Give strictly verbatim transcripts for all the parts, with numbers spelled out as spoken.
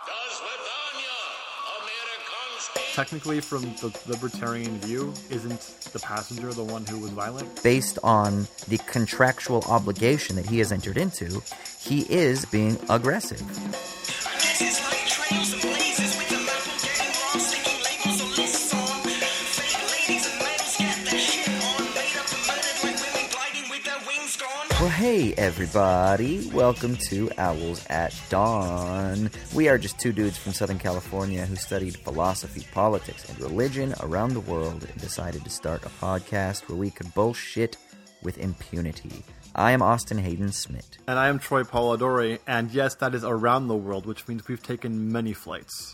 Technically, from the libertarian view, isn't the passenger the one who was violent? Based on the contractual obligation that he has entered into, he is being aggressive. Well, hey, everybody. Welcome to Owls at Dawn. We are just two dudes from Southern California who studied philosophy, politics, and religion around the world and decided to start a podcast where we could bullshit with impunity. I am Austin Hayden Smith. And I am Troy Polidori, and yes, that is around the world, which means we've taken many flights.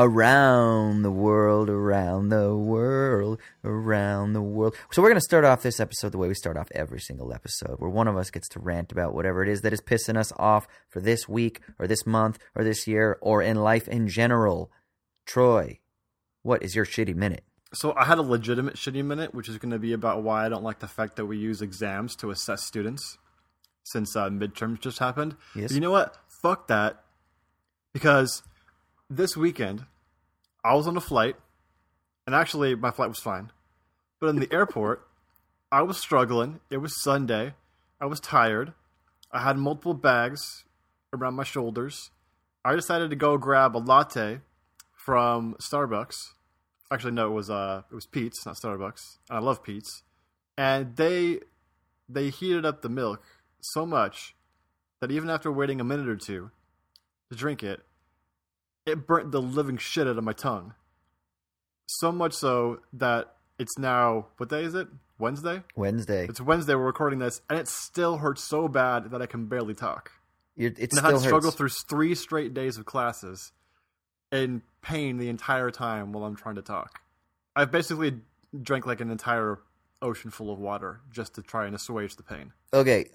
Around the world, around the world, around the world. So we're going to start off this episode the way we start off every single episode, where one of us gets to rant about whatever it is that is pissing us off for this week, or this month, or this year, or in life in general. Troy, what is your shitty minute? So I had a legitimate shitty minute, which is going to be about why I don't like the fact that we use exams to assess students, since uh, midterms just happened. Yes. But you know what? Fuck that. Because this weekend, I was on a flight, and actually my flight was fine. But in the airport, I was struggling. It was Sunday. I was tired. I had multiple bags around my shoulders. I decided to go grab a latte from Starbucks. Actually, no, it was uh, it was Peet's, not Starbucks. And I love Peet's. And they they heated up the milk so much that even after waiting a minute or two to drink it, it burnt the living shit out of my tongue. So much so that it's now, what day is it? Wednesday? Wednesday. It's Wednesday, we're recording this, and it still hurts so bad that I can barely talk. You're, it and still I had to hurts. struggle through three straight days of classes in pain the entire time while I'm trying to talk. I've basically drank like an entire ocean full of water just to try and assuage the pain. Okay,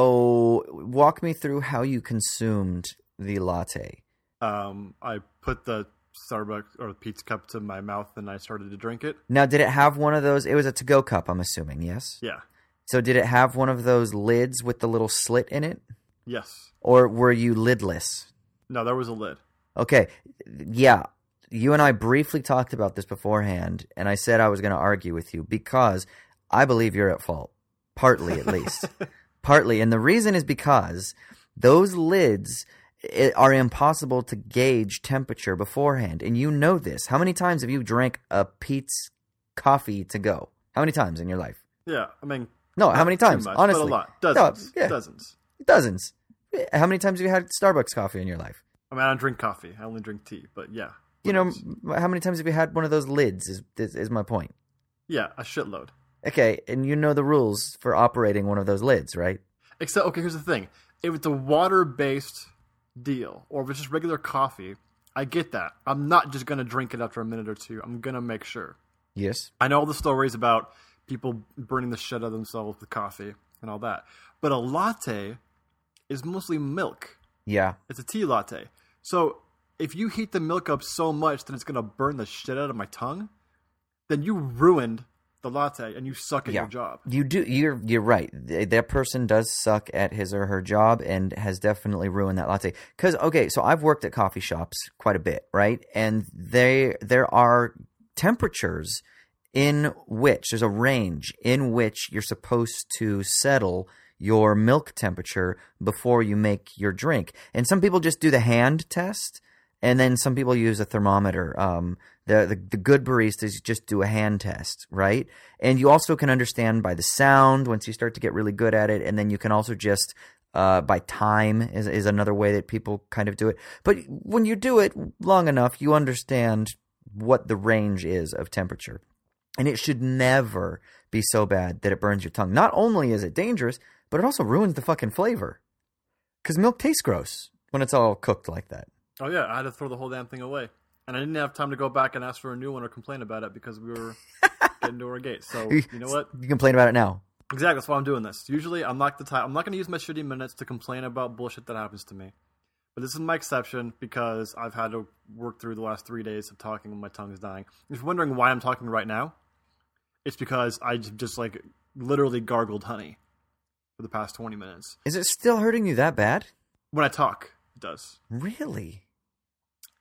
so walk me through how you consumed the latte. Um, I put the Starbucks or Peet's cup to my mouth and I started to drink it. Now, did it have one of those? It was a to-go cup, I'm assuming, yes? Yeah. So did it have one of those lids with the little slit in it? Yes. Or were you lidless? No, there was a lid. Okay, yeah. You and I briefly talked about this beforehand, and I said I was going to argue with you because I believe you're at fault. Partly, at least. Partly. And the reason is because those lids It are impossible to gauge temperature beforehand, and you know this. How many times have you drank a Peet's coffee to go? How many times in your life? Yeah, I mean... No, how many times? Much, honestly. But a lot. Dozens. No, yeah. Dozens. Dozens. How many times have you had Starbucks coffee in your life? I mean, I don't drink coffee. I only drink tea, but yeah. You know, how many times have you had one of those lids is, is, is my point. Yeah, a shitload. Okay, and you know the rules for operating one of those lids, right? Except, okay, here's the thing. If it's a water-based deal, or if it's just regular coffee, I get that. I'm not just going to drink it after a minute or two. I'm going to make sure. Yes. I know all the stories about people burning the shit out of themselves with coffee and all that. But a latte is mostly milk. Yeah. It's a tea latte. So if you heat the milk up so much that it's going to burn the shit out of my tongue, then you ruined the latte and you suck at yeah. your job. You do. You're you're right. That person does suck at his or her job and has definitely ruined that latte. Because okay, so I've worked at coffee shops quite a bit, right? And they there are temperatures in which there's a range in which you're supposed to settle your milk temperature before you make your drink. And some people just do the hand test, and then some people use a thermometer. Um, the, the the good baristas just do a hand test, right? And you also can understand by the sound once you start to get really good at it, and then you can also just uh, by time is is another way that people kind of do it. But when you do it long enough, you understand what the range is of temperature. And it should never be so bad that it burns your tongue. Not only is it dangerous, but it also ruins the fucking flavor. Because milk tastes gross when it's all cooked like that. Oh, yeah. I had to throw the whole damn thing away. And I didn't have time to go back and ask for a new one or complain about it because we were getting to our gate. So, you know what? You complain about it now. Exactly. That's why I'm doing this. Usually, I'm not the type. I'm not going to use my shitty minutes to complain about bullshit that happens to me. But this is my exception because I've had to work through the last three days of talking when my tongue is dying. If you're wondering why I'm talking right now, it's because I just, like, literally gargled honey for the past twenty minutes. Is it still hurting you that bad? When I talk, it does. Really?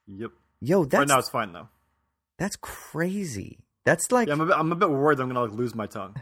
Yep. Yo, that's right now it's fine though. That's crazy. That's like yeah, I'm a bit, I'm a bit worried that I'm gonna like lose my tongue.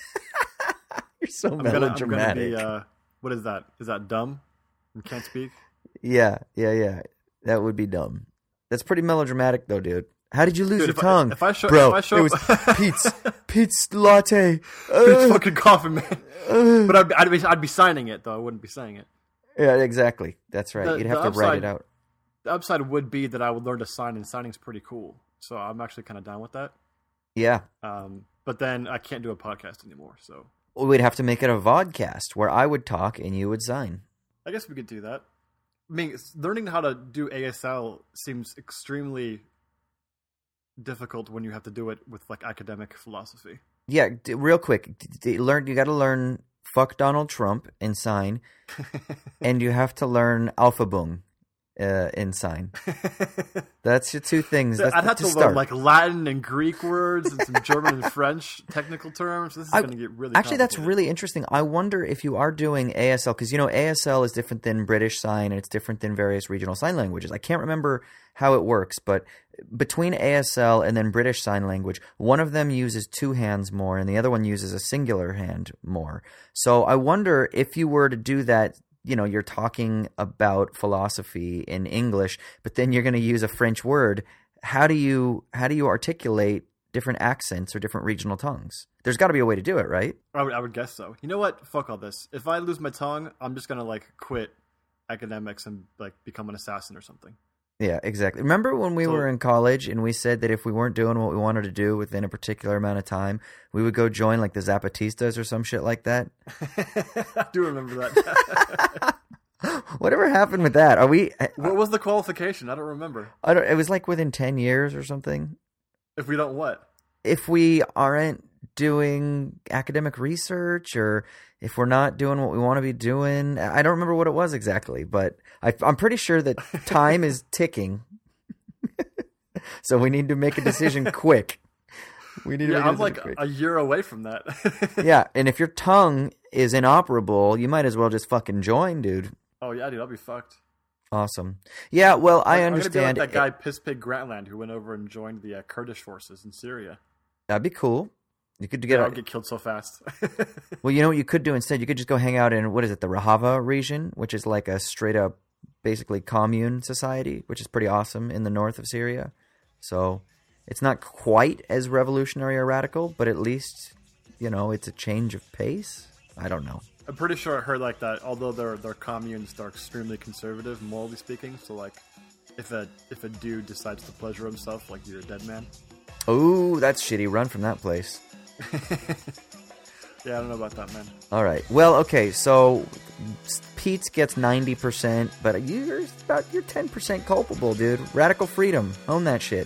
You're so I'm gonna, melodramatic. I'm gonna be, uh, what is that? Is that dumb? And can't speak? Yeah, yeah, yeah. That would be dumb. That's pretty melodramatic, though, dude. How did you lose Dude, your if tongue, I, if I show, bro? if I show it was up, Pete's Pete's latte. Pete's Uh, fucking coughing, man. uh. But I'd be, I'd be I'd be signing it though. I wouldn't be saying it. Yeah, exactly. That's right. The- You'd have the to write upside- it out. The upside would be that I would learn to sign, and signing's pretty cool. So I'm actually kind of down with that. Yeah. Um, but then I can't do a podcast anymore. So Well, we'd have to make it a vodcast where I would talk and you would sign. I guess we could do that. I mean, it's- learning how to do A S L seems extremely difficult when you have to do it with like academic philosophy. Yeah, d- real quick. D- d- learn. You got to learn "fuck Donald Trump" and sign, and you have to learn "Alphabung" uh, and sign. That's your two things. That's I'd have to to start. learn like Latin and Greek words and some German and French technical terms. This is I- going to get really Actually, that's complicated. really interesting. I wonder if you are doing A S L, because, you know, A S L is different than British Sign and it's different than various regional sign languages. I can't remember how it works, but between A S L and then British Sign Language, one of them uses two hands more and the other one uses a singular hand more. So I wonder if you were to do that, you know, you're talking about philosophy in English, but then you're going to use a French word. How do you how do you articulate different accents or different regional tongues? There's got to be a way to do it, right? I would, I would guess so. You know what? Fuck all this. If I lose my tongue, I'm just going to like quit academics and like become an assassin or something. Yeah, exactly. Remember when we So- were in college and we said that if we weren't doing what we wanted to do within a particular amount of time, we would go join like the Zapatistas or some shit like that? I do remember that. Whatever happened with that? Are we? What was the qualification? I don't remember. I don't. It was like within ten years or something. If we don't what? If we aren't doing academic research or if we're not doing what we want to be doing, I don't remember what it was exactly, but I, I'm pretty sure that time is ticking. So we need to make a decision quick. We need to Yeah, make a I'm decision like quick. a year away from that. Yeah, and if your tongue is inoperable, you might as well just fucking join, dude. Oh yeah, dude, I'll be fucked. Awesome. Yeah, well, I I'm understand. gonna be like that guy Piss Pig Grantland who went over and joined the uh, Kurdish forces in Syria. That'd be cool. You could get I'll a, get killed so fast. well, you know what you could do instead? You could just go hang out in, what is it, the Rojava region, which is like a straight up, basically commune society, which is pretty awesome in the north of Syria. So it's not quite as revolutionary or radical, but at least, you know, it's a change of pace. I don't know. I'm pretty sure I heard like that. Although their their communes, they're extremely conservative, morally speaking. So like, if a if a dude decides to pleasure himself, like you're a dead man. Oh, that's shitty. Run from that place. Yeah, I don't know about that, man. All right. Well, okay. So Pete gets ninety percent, but you're about you're ten percent culpable, dude. Radical freedom. Own that shit.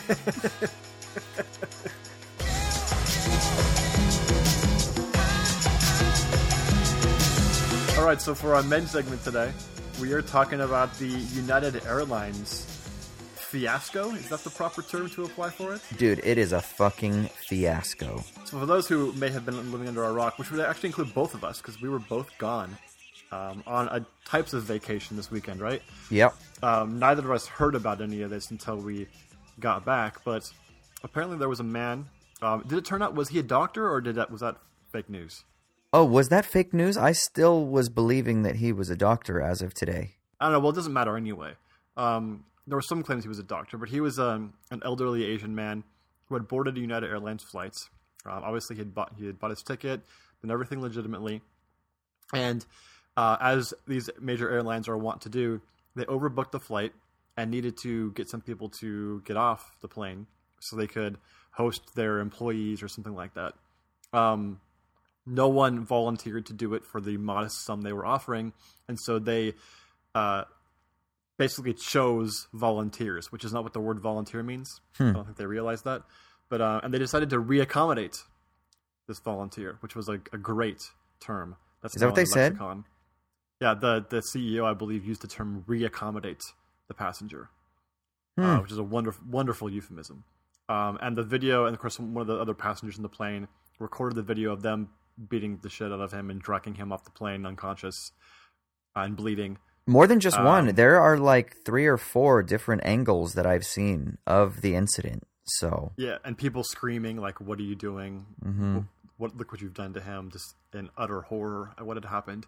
All right, so for our men's segment today, we are talking about the United Airlines fiasco. Is that the proper term to apply for it? Dude, it is a fucking fiasco. So for those who may have been living under a rock, which would actually include both of us, because we were both gone um, on a types of vacation this weekend, right? Yep. Um, neither of us heard about any of this until we got back, but apparently there was a man. Um, did it turn out, was he a doctor, or did that was that fake news? Oh, was that fake news? I still was believing that he was a doctor as of today. I don't know. Well, it doesn't matter anyway. Um, there were some claims he was a doctor, but he was um, an elderly Asian man who had boarded United Airlines flights. Um, obviously, he had bought he had bought his ticket, done everything legitimately, and uh, as these major airlines are wont to do, they overbooked the flight and needed to get some people to get off the plane so they could host their employees or something like that. Um, no one volunteered to do it for the modest sum they were offering, and so they uh, basically chose volunteers, which is not what the word volunteer means. Hmm. I don't think they realized that. But uh, and they decided to reaccommodate this volunteer, which was a, a great term. That's Is that now what they in the said? lexicon. Yeah, the the C E O, I believe, used the term reaccommodate the passenger, Hmm. uh, which is a wonderful wonderful euphemism. Um, and the video, and of course, one of the other passengers in the plane recorded the video of them beating the shit out of him and dragging him off the plane unconscious uh, and bleeding. More than just Um, one. There are like three or four different angles that I've seen of the incident. So Yeah, and people screaming like, "What are you doing? Mhm. What, what look what you've done to him!" Just in utter horror at what had happened.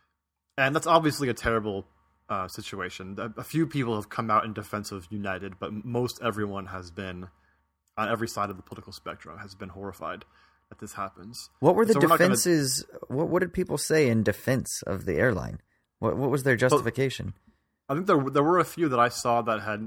And that's obviously a terrible uh, situation. A, a few people have come out in defense of United, but most everyone has been on every side of the political spectrum has been horrified that this happens. what were the So we're not gonna- defenses? What what did people say in defense of the airline? What what was their justification? I think there there were a few that I saw that had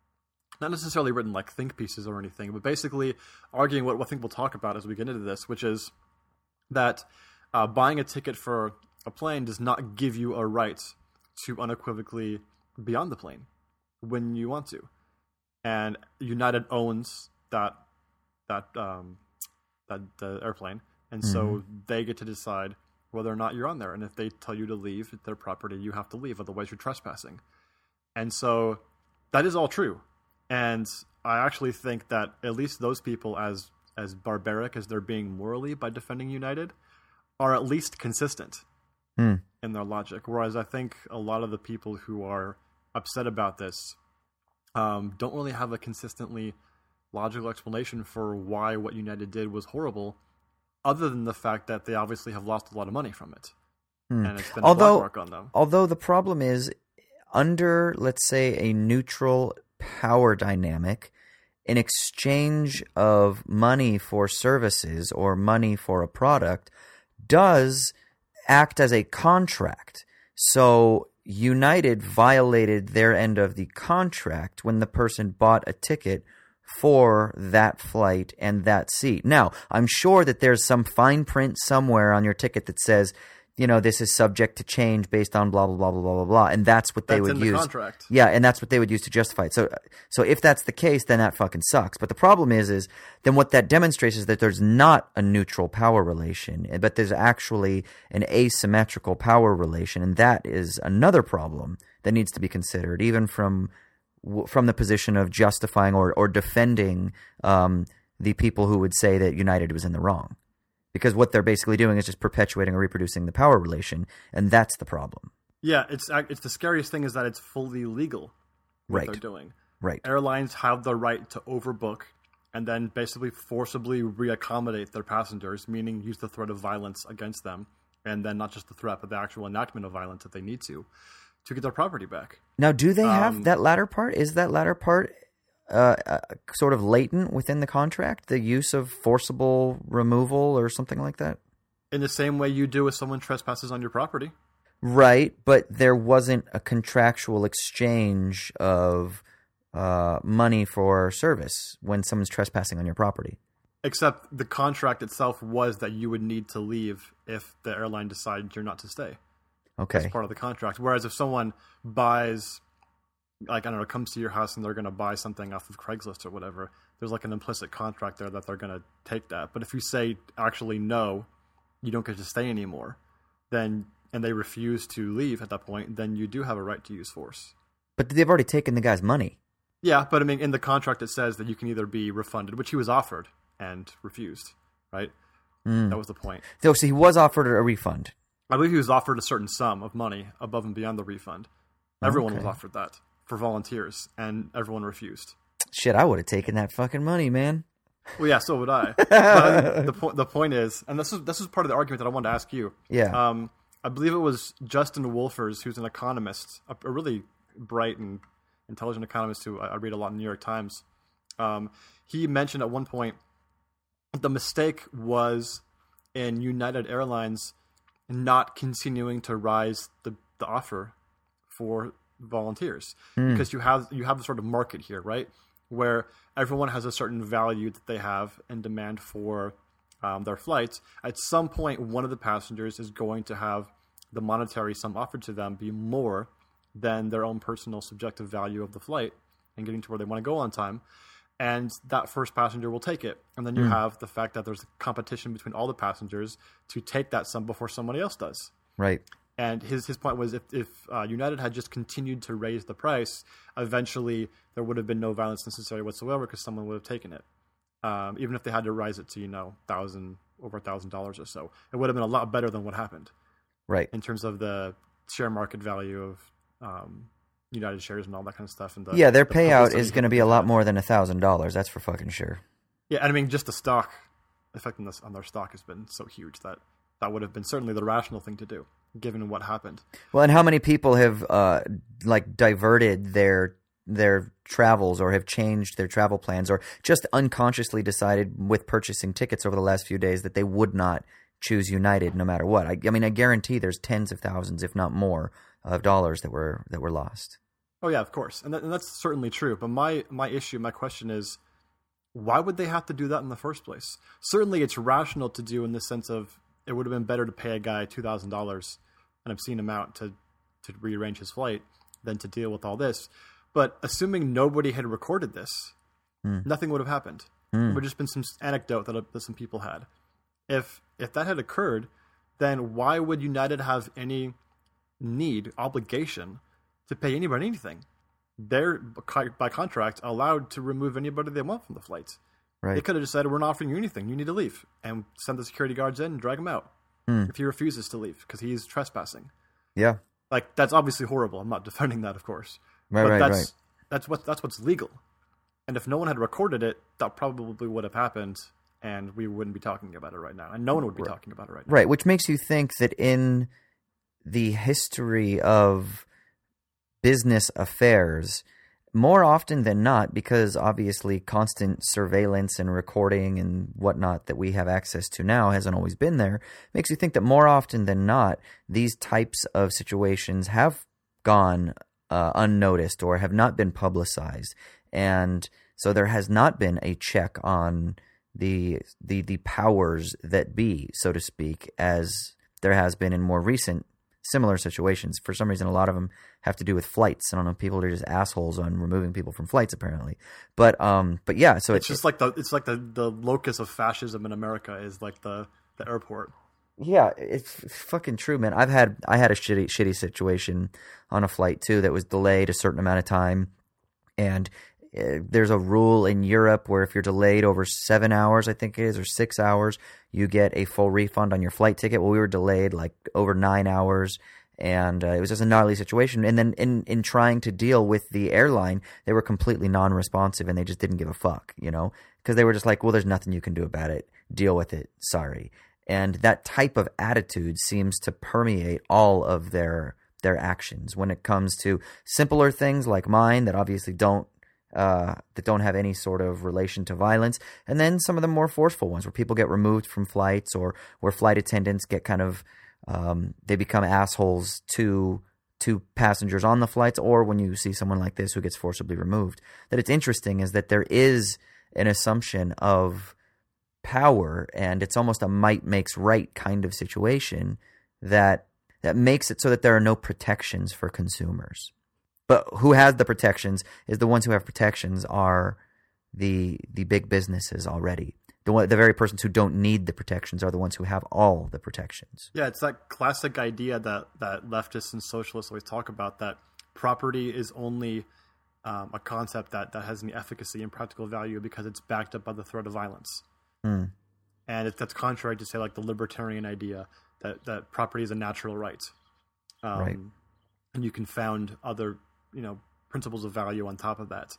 not necessarily written like think pieces or anything, but basically arguing what I think we'll talk about as we get into this, which is that uh, buying a ticket for a plane does not give you a right to unequivocally be on the plane when you want to, and United owns that that um, that the airplane, and so Mm-hmm. they get to decide whether or not you're on there. And if they tell you to leave, it's their property, you have to leave, otherwise you're trespassing. And so that is all true. And I actually think that at least those people, as as barbaric as they're being morally by defending United, are at least consistent Hmm. in their logic. Whereas I think a lot of the people who are upset about this um, don't really have a consistently logical explanation for why what United did was horrible, other than the fact that they obviously have lost a lot of money from it. Hmm. And it's been Although- a black mark on them. Although the problem is, under, let's say, a neutral power dynamic, in exchange of money for services or money for a product, does act as a contract. So United violated their end of the contract when the person bought a ticket for that flight and that seat. Now, I'm sure that there's some fine print somewhere on your ticket that says, you know, this is subject to change based on blah, blah, blah, blah, blah, blah, blah. And that's what they That's would in the use. contract. Yeah, and that's what they would use to justify it. So, so if that's the case, then that fucking sucks. But the problem is, is then what that demonstrates is that there's not a neutral power relation, but there's actually an asymmetrical power relation, and that is another problem that needs to be considered, even from from the position of justifying or or defending um, the people who would say that United was in the wrong, because what they're basically doing is just perpetuating or reproducing the power relation, and that's the problem. Yeah, it's it's the scariest thing is that it's fully legal what Right. they're doing. Right. Airlines have the right to overbook and then basically forcibly reaccommodate their passengers, meaning use the threat of violence against them, and then not just the threat, but the actual enactment of violence if they need to, to get their property back. Now, do they have Um, that latter part? Is that latter part uh, uh, sort of latent within the contract? The use of forcible removal or something like that? In the same way you do if someone trespasses on your property. Right, but there wasn't a contractual exchange of uh, money for service when someone's trespassing on your property. Except the contract itself was that you would need to leave if the airline decides you're not to stay. Okay. That's part of the contract. Whereas if someone buys, like, I don't know, comes to your house and they're going to buy something off of Craigslist or whatever, there's like an implicit contract there that they're going to take that. But if you say, actually, no, you don't get to stay anymore, then, and they refuse to leave at that point, then you do have a right to use force. But they've already taken the guy's money. Yeah, but I mean, in the contract it says that you can either be refunded, which he was offered and refused, right? Mm. That was the point. So, so he was offered a refund. I believe he was offered a certain sum of money above and beyond the refund. Everyone was Okay. offered that for volunteers, and everyone refused. Shit, I would have taken that fucking money, man. Well, yeah, so would I. But I mean, the point the point is, and this is this is part of the argument that I wanted to ask you. Yeah. Um, I believe it was Justin Wolfers, who's an economist, a, a really bright and intelligent economist who I, I read a lot in the New York Times. Um, he mentioned at one point the mistake was in United Airlines not continuing to rise the, the offer for volunteers, because you have you have the sort of market here, right, where everyone has a certain value that they have and demand for um, their flights. At some point, one of the passengers is going to have the monetary sum offered to them be more than their own personal subjective value of the flight and getting to where they want to go on time. And that first passenger will take it. And then you have the fact that there's a competition between all the passengers to take that sum before somebody else does. Right. And his his point was if, if uh, United had just continued to raise the price, eventually there would have been no violence necessary whatsoever because someone would have taken it. Um, even if they had to rise it to, you know, thousand over a thousand dollars or so, it would have been a lot better than what happened Right. in terms of the share market value of um, United shares and all that kind of stuff. And the, yeah, their the payout is going to be a lot more than a thousand dollars. That's for fucking sure. Yeah, and I mean, just the stock effectiveness on their stock has been so huge that that would have been certainly the rational thing to do, given what happened. Well, and how many people have uh, like diverted their their travels or have changed their travel plans or just unconsciously decided with purchasing tickets over the last few days that they would not choose United no matter what. I, I mean, I guarantee there's tens of thousands, if not more, of dollars that were that were lost. Oh yeah, of course, and, that, and that's certainly true. But my my issue, my question is, why would they have to do that in the first place? Certainly, it's rational to do in the sense of it would have been better to pay a guy two thousand dollars, and I've seen him out to to rearrange his flight than to deal with all this. But assuming nobody had recorded this, mm. nothing would have happened. Mm. It would have just been some anecdote that, that some people had. If if that had occurred, then why would United have any need, obligation, to pay anybody anything? They're, by contract, allowed to remove anybody they want from the flights. Right. They could have just said, we're not offering you anything. You need to leave. And send the security guards in and drag him out mm. if he refuses to leave because he's trespassing. Yeah. Like, that's obviously horrible. I'm not defending that, of course. Right, but right, that's, right. That's, what, that's what's legal. And if no one had recorded it, that probably would have happened, and we wouldn't be talking about it right now. And no one would be right. talking about it right now. Right, which makes you think that in the history of business affairs, more often than not, because obviously constant surveillance and recording and whatnot that we have access to now hasn't always been there, makes you think that more often than not, these types of situations have gone uh, unnoticed or have not been publicized. And so there has not been a check on the the the powers that be, so to speak, as there has been in more recent similar situations. For some reason, a lot of them have to do with flights. I don't know. People are just assholes on removing people from flights, apparently. But um, but yeah. So it's, it's just like the it's like the, the locus of fascism in America is like the, the airport. Yeah, it's fucking true, man. I've had I had a shitty shitty situation on a flight too that was delayed a certain amount of time, and uh, there's a rule in Europe where if you're delayed over seven hours, I think it is, or six hours, you get a full refund on your flight ticket. Well, we were delayed like over nine hours, and uh, it was just a gnarly situation. And then in, in trying to deal with the airline, they were completely non-responsive, and they just didn't give a fuck, you know, because they were just like, well, there's nothing you can do about it. Deal with it. Sorry. And that type of attitude seems to permeate all of their their actions when it comes to simpler things like mine that obviously don't Uh, that don't have any sort of relation to violence, and then some of the more forceful ones where people get removed from flights or where flight attendants get kind of um, they become assholes to to passengers on the flights, or when you see someone like this who gets forcibly removed. That it's interesting is that there is an assumption of power, and it's almost a might makes right kind of situation that that makes it so that there are no protections for consumers. But who has the protections is the ones who have protections are the the big businesses already. The one, the very persons who don't need the protections are the ones who have all the protections. Yeah, it's that classic idea that, that leftists and socialists always talk about, that property is only um, a concept that, that has any efficacy and practical value because it's backed up by the threat of violence. Mm. And it, that's contrary to, say, like the libertarian idea that, that property is a natural right. Um, right. And you can found other you know, principles of value on top of that.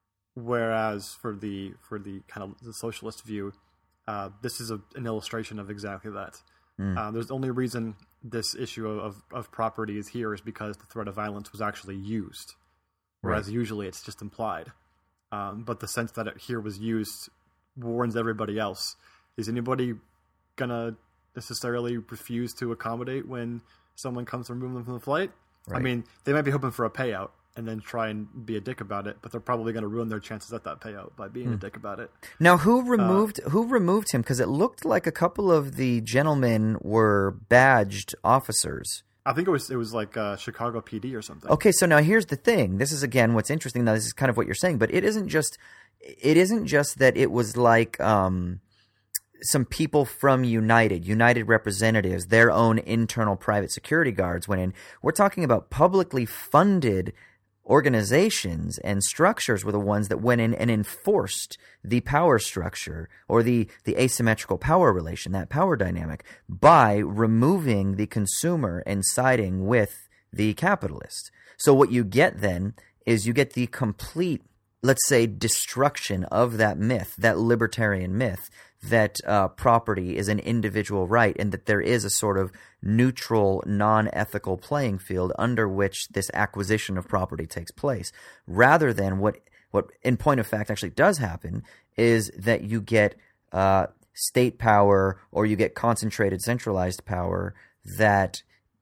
Whereas for the for the kind of the socialist view, uh, this is a, an illustration of exactly that. Mm. Uh, there's the only reason this issue of, of property is here is because the threat of violence was actually used. Whereas right. usually it's just implied. Um, but the sense that it here was used warns everybody else. Is anybody going to necessarily refuse to accommodate when someone comes to remove them from the flight? Right. I mean, they might be hoping for a payout and then try and be a dick about it, but they're probably going to ruin their chances at that payout by being mm. a dick about it. Now, who removed uh, who removed him? Because it looked like a couple of the gentlemen were badged officers. I think it was it was like uh, Chicago P D or something. Okay, so now here's the thing. This is again what's interesting. Now, this is kind of what you're saying, but it isn't just it isn't just that it was like um, some people from United, United representatives, their own internal private security guards went in. We're talking about publicly funded organizations and structures were the ones that went in and enforced the power structure or the, the asymmetrical power relation, that power dynamic, by removing the consumer and siding with the capitalist. So what you get then is you get the complete, let's say, destruction of that myth, that libertarian myth, that uh, property is an individual right and that there is a sort of neutral, non-ethical playing field under which this acquisition of property takes place, rather than what, what in point of fact actually does happen is that you get uh, state power, or you get concentrated, centralized power that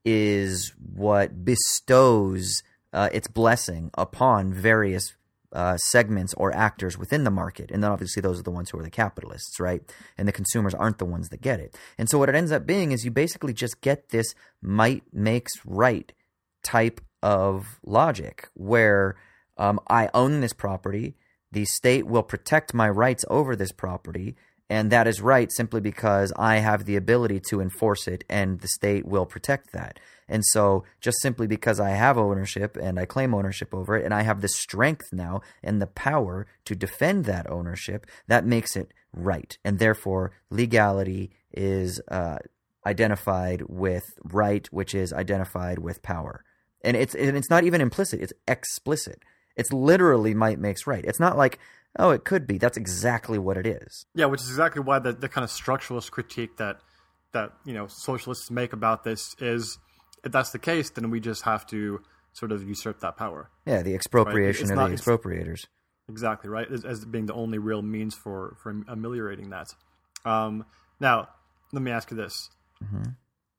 is what bestows uh, its blessing upon various Uh, segments or actors within the market. And then obviously those are the ones who are the capitalists, right? And the consumers aren't the ones that get it. And so what it ends up being is you basically just get this might makes right type of logic where um, I own this property, the state will protect my rights over this property, and that is right simply because I have the ability to enforce it and the state will protect that. And so just simply because I have ownership and I claim ownership over it and I have the strength now and the power to defend that ownership, that makes it right. And therefore, legality is uh, identified with right, which is identified with power. And it's and it's not even implicit. It's explicit. It's literally might makes right. It's not like, oh, it could be. That's exactly what it is. Yeah, which is exactly why the, the kind of structuralist critique that, that you know socialists make about this is, if that's the case, then we just have to sort of usurp that power. Yeah, the expropriation right? of not, the expropriators. Exactly, right? As, as being the only real means for, for ameliorating that. Um, now, let me ask you this. Mm-hmm.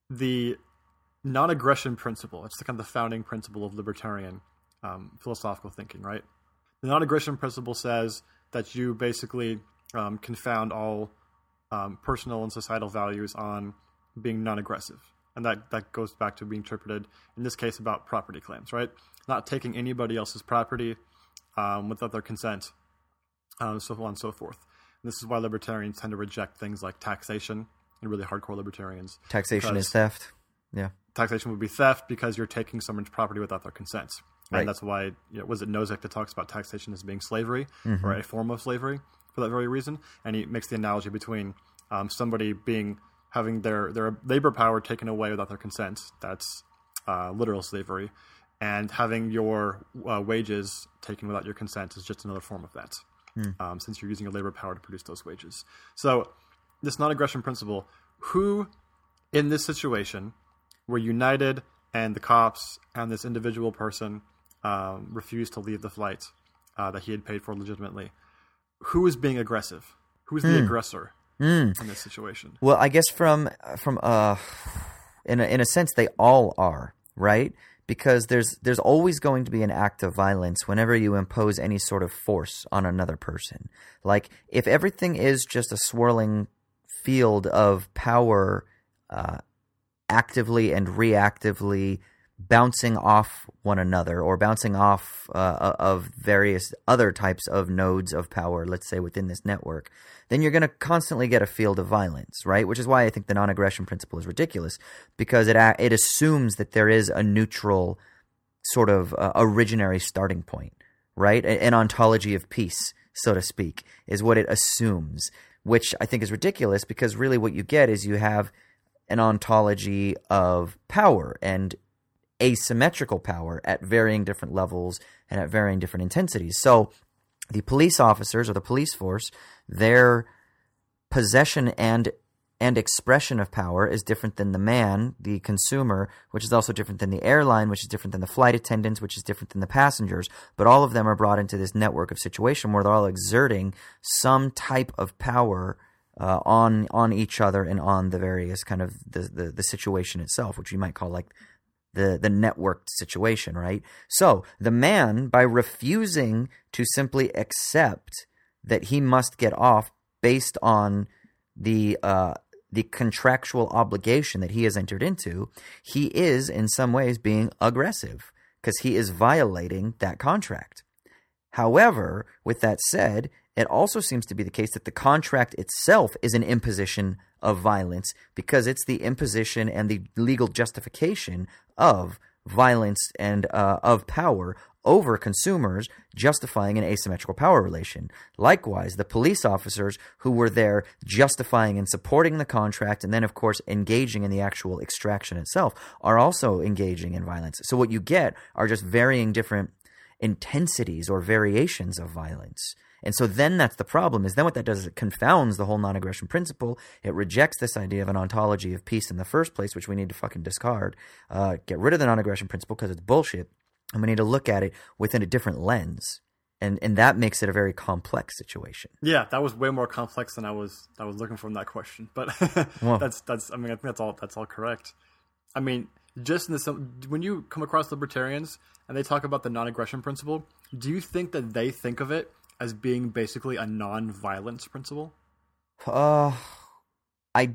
The non-aggression principle, it's the kind of the founding principle of libertarian um, philosophical thinking, right? The non-aggression principle says that you basically um, confound all um, personal and societal values on being non-aggressive. And that, that goes back to being interpreted, in this case, about property claims, right? Not taking anybody else's property um, without their consent, um, so on and so forth. And this is why libertarians tend to reject things like taxation, and really hardcore libertarians. Taxation is theft. Yeah. Taxation would be theft because you're taking someone's property without their consent. And Right. that's why, you know, was it Nozick that talks about taxation as being slavery, Mm-hmm. or a form of slavery for that very reason? And he makes the analogy between um, somebody being... having their, their labor power taken away without their consent, that's uh, literal slavery, and having your uh, wages taken without your consent is just another form of that, hmm. um, since you're using your labor power to produce those wages. So this non-aggression principle, who in this situation were united and the cops and this individual person um, refused to leave the flight uh, that he had paid for legitimately, who is being aggressive? Who's the Hmm. aggressor? Mm. In this situation? Well, I guess from from uh, in a, in a sense, they all are, right? Because there's there's always going to be an act of violence whenever you impose any sort of force on another person. Like if everything is just a swirling field of power, uh, actively and reactively bouncing off one another or bouncing off uh, of various other types of nodes of power, let's say within this network, then you're going to constantly get a field of violence, right? Which is why I think the non-aggression principle is ridiculous, because it it assumes that there is a neutral sort of uh, originary starting point, right? An ontology of peace, so to speak, is what it assumes, which I think is ridiculous because really what you get is you have an ontology of power and asymmetrical power at varying different levels and at varying different intensities. So the police officers or the police force, their possession and and expression of power is different than the man, the consumer, which is also different than the airline, which is different than the flight attendants, which is different than the passengers. But all of them are brought into this network of situation where they're all exerting some type of power uh, on on each other and on the various kind of the, the, the situation itself, which you might call like the, the networked situation, right? So the man, by refusing to simply accept that he must get off based on the uh, the contractual obligation that he has entered into, he is in some ways being aggressive because he is violating that contract. However, with that said, it also seems to be the case that the contract itself is an imposition of violence because it's the imposition and the legal justification of violence and uh, of power over consumers, justifying an asymmetrical power relation. Likewise, the police officers who were there justifying and supporting the contract and then, of course, engaging in the actual extraction itself are also engaging in violence. So what you get are just varying different intensities or variations of violence. And so then that's the problem, is then what that does is it confounds the whole non-aggression principle. It rejects this idea of an ontology of peace in the first place, which we need to fucking discard. Uh, get rid of the non-aggression principle because it's bullshit. And we need to look at it within a different lens. And and that makes it a very complex situation. Yeah, that was way more complex than I was I was looking for in that question. But Well- that's that's I mean I think that's all that's all correct. I mean, just in this, when you come across libertarians and they talk about the non-aggression principle, do you think that they think of it as being basically a non-violence principle? Uh, I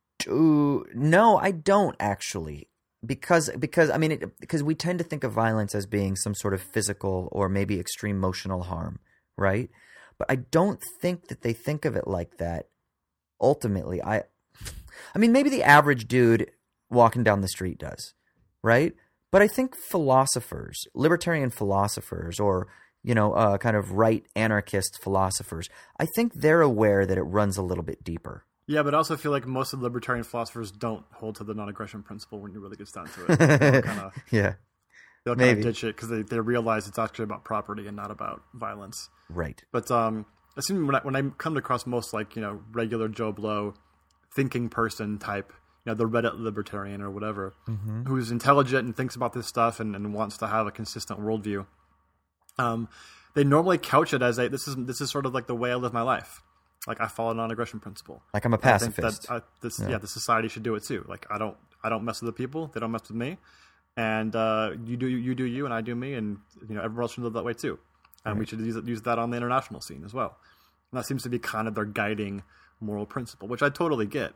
do. No, I don't actually. Because, because I mean, it, because we tend to think of violence as being some sort of physical or maybe extreme emotional harm, right? But I don't think that they think of it like that. Ultimately, I, I mean, maybe the average dude walking down the street does, right? But I think philosophers, libertarian philosophers, or you know, uh, kind of right anarchist philosophers, I think they're aware that it runs a little bit deeper. Yeah, but I also feel like most of the libertarian philosophers don't hold to the non-aggression principle when it really gets down to it. They'll kind of Yeah, they'll kind maybe. of ditch it because they, they realize it's actually about property and not about violence. right. But um, I seem when I, when I come across most like you know regular Joe Blow, thinking person type, you know the Reddit libertarian or whatever, Mm-hmm. who's intelligent and thinks about this stuff and, and wants to have a consistent worldview. Um, they normally couch it as a this is this is sort of like the way I live my life. Like I follow non-aggression principle. Like I'm a I think pacifist. that uh, this, yeah. yeah, the society should do it too. Like I don't, I don't mess with the people; they don't mess with me. And uh, you do, you do you, and I do me, and you know everyone else should live that way too. And right. we should use it, use that on the international scene as well. And that seems to be kind of their guiding moral principle, which I totally get.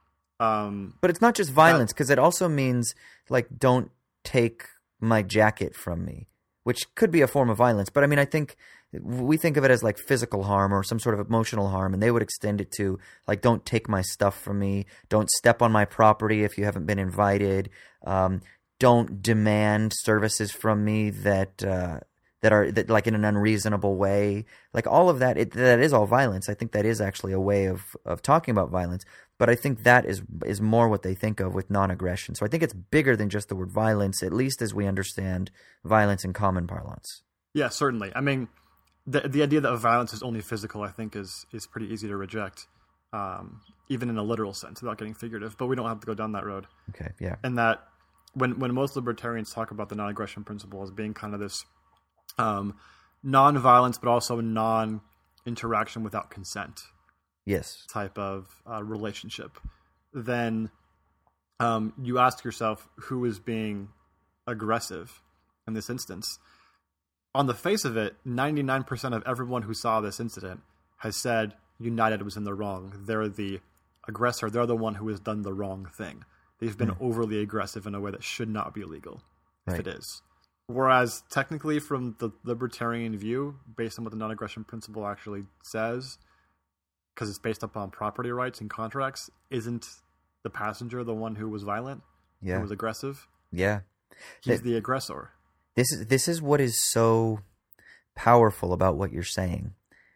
Um, But it's not just violence, because it also means like don't take my jacket from me, which could be a form of violence. But I mean, I think we think of it as like physical harm or some sort of emotional harm, and they would extend it to like don't take my stuff from me, don't step on my property if you haven't been invited, um, don't demand services from me that uh, that are that like in an unreasonable way. Like all of that, it, that is all violence. I think that is actually a way of of talking about violence. But I think that is is more what they think of with non-aggression. So I think it's bigger than just the word violence, at least as we understand violence in common parlance. Yeah, certainly. I mean, the the idea that violence is only physical, I think, is is pretty easy to reject, um, even in a literal sense, without getting figurative. But we don't have to go down that road. Okay, yeah. And that when when most libertarians talk about the non-aggression principle as being kind of this um, non-violence, but also non-interaction without consent. Yes. Type of uh, relationship, then um, you ask yourself who is being aggressive in this instance. On the face of it, ninety-nine percent of everyone who saw this incident has said United was in the wrong. They're the aggressor. They're the one who has done the wrong thing. They've been mm. overly aggressive in a way that should not be illegal, right. if it is. Whereas technically from the libertarian view, based on what the non-aggression principle actually says, because it's based upon property rights and contracts, isn't the passenger the one who was violent, yeah. who was aggressive? Yeah. He's the, the aggressor. This is this is what is so powerful about what you're saying.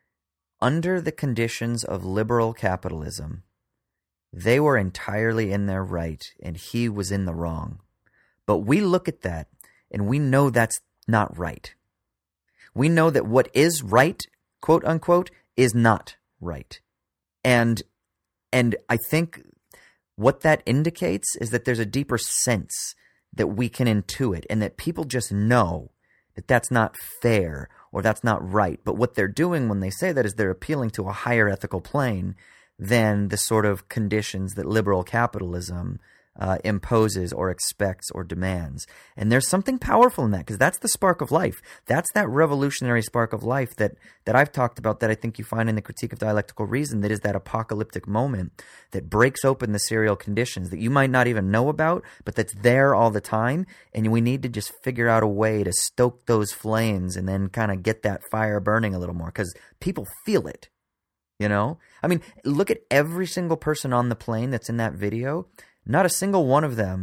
Under the conditions of liberal capitalism, they were entirely in their right and he was in the wrong. But we look at that and we know that's not right. We know that what is right, quote unquote, is not right. And and I think what that indicates is that there's a deeper sense that we can intuit and that people just know that that's not fair or that's not right. But what they're doing when they say that is they're appealing to a higher ethical plane than the sort of conditions that liberal capitalism uh, imposes or expects or demands. And there's something powerful in that because that's the spark of life. That's that revolutionary spark of life that, that I've talked about that I think you find in the Critique of Dialectical Reason, that is that apocalyptic moment that breaks open the serial conditions that you might not even know about, but that's there all the time. And we need to just figure out a way to stoke those flames and then kind of get that fire burning a little more because people feel it. You know, I mean, look at every single person on the plane that's in that video. Not a single one of them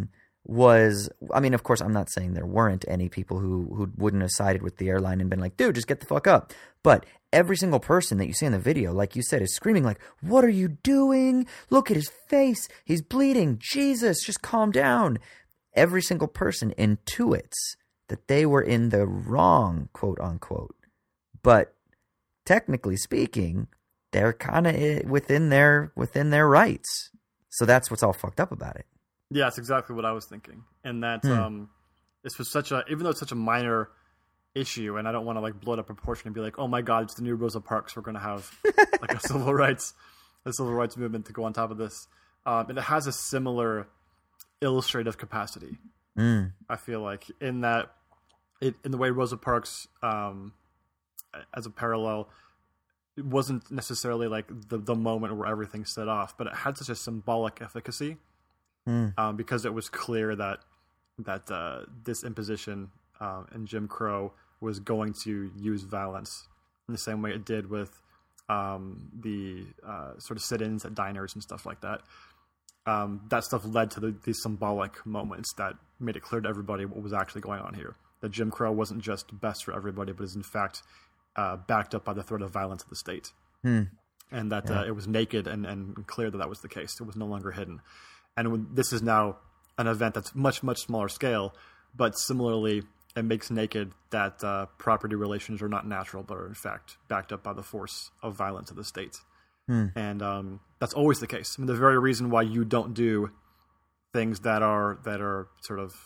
was, I mean, of course, I'm not saying there weren't any people who, who wouldn't have sided with the airline and been like, dude, just get the fuck up. But every single person that you see in the video, like you said, is screaming like, what are you doing? Look at his face. He's bleeding. Jesus, just calm down. Every single person intuits that they were in the wrong, quote unquote. But technically speaking, they're kind of within their within their rights. So that's what's all fucked up about it. Yeah, that's exactly what I was thinking. And that Hmm. um, this was such a, even though it's such a minor issue, and I don't want to like blow it up proportion and be like, oh my God, it's the new Rosa Parks. We're going to have like a civil rights, a civil rights movement to go on top of this. Um, and it has a similar illustrative capacity. Mm. I feel like in that, it in the way Rosa Parks, um, as a parallel, it wasn't necessarily like the the moment where everything set off, but it had such a symbolic efficacy. Mm. Um, because it was clear that that uh, this imposition uh, and Jim Crow was going to use violence in the same way it did with um, the uh, sort of sit-ins at diners and stuff like that. Um, that stuff led to the, these symbolic moments that made it clear to everybody what was actually going on here. That Jim Crow wasn't just best for everybody, but is in fact uh, backed up by the threat of violence of the state. Mm. And that Yeah. uh, it was naked and, and clear that that was the case. It was no longer hidden. And when, this is now an event that's much, much smaller scale, but similarly, it makes naked that uh, property relations are not natural, but are in fact backed up by the force of violence of the state. Hmm. And um, that's always the case. I mean, the very reason why you don't do things that are that are sort of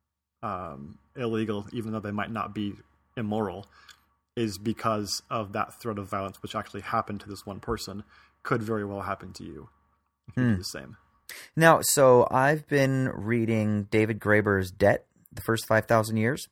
um, illegal, even though they might not be immoral, is because of that threat of violence, which actually happened to this one person, could very well happen to you if you Hmm. do the same. Now, so I've been reading David Graeber's Debt, the first five thousand years,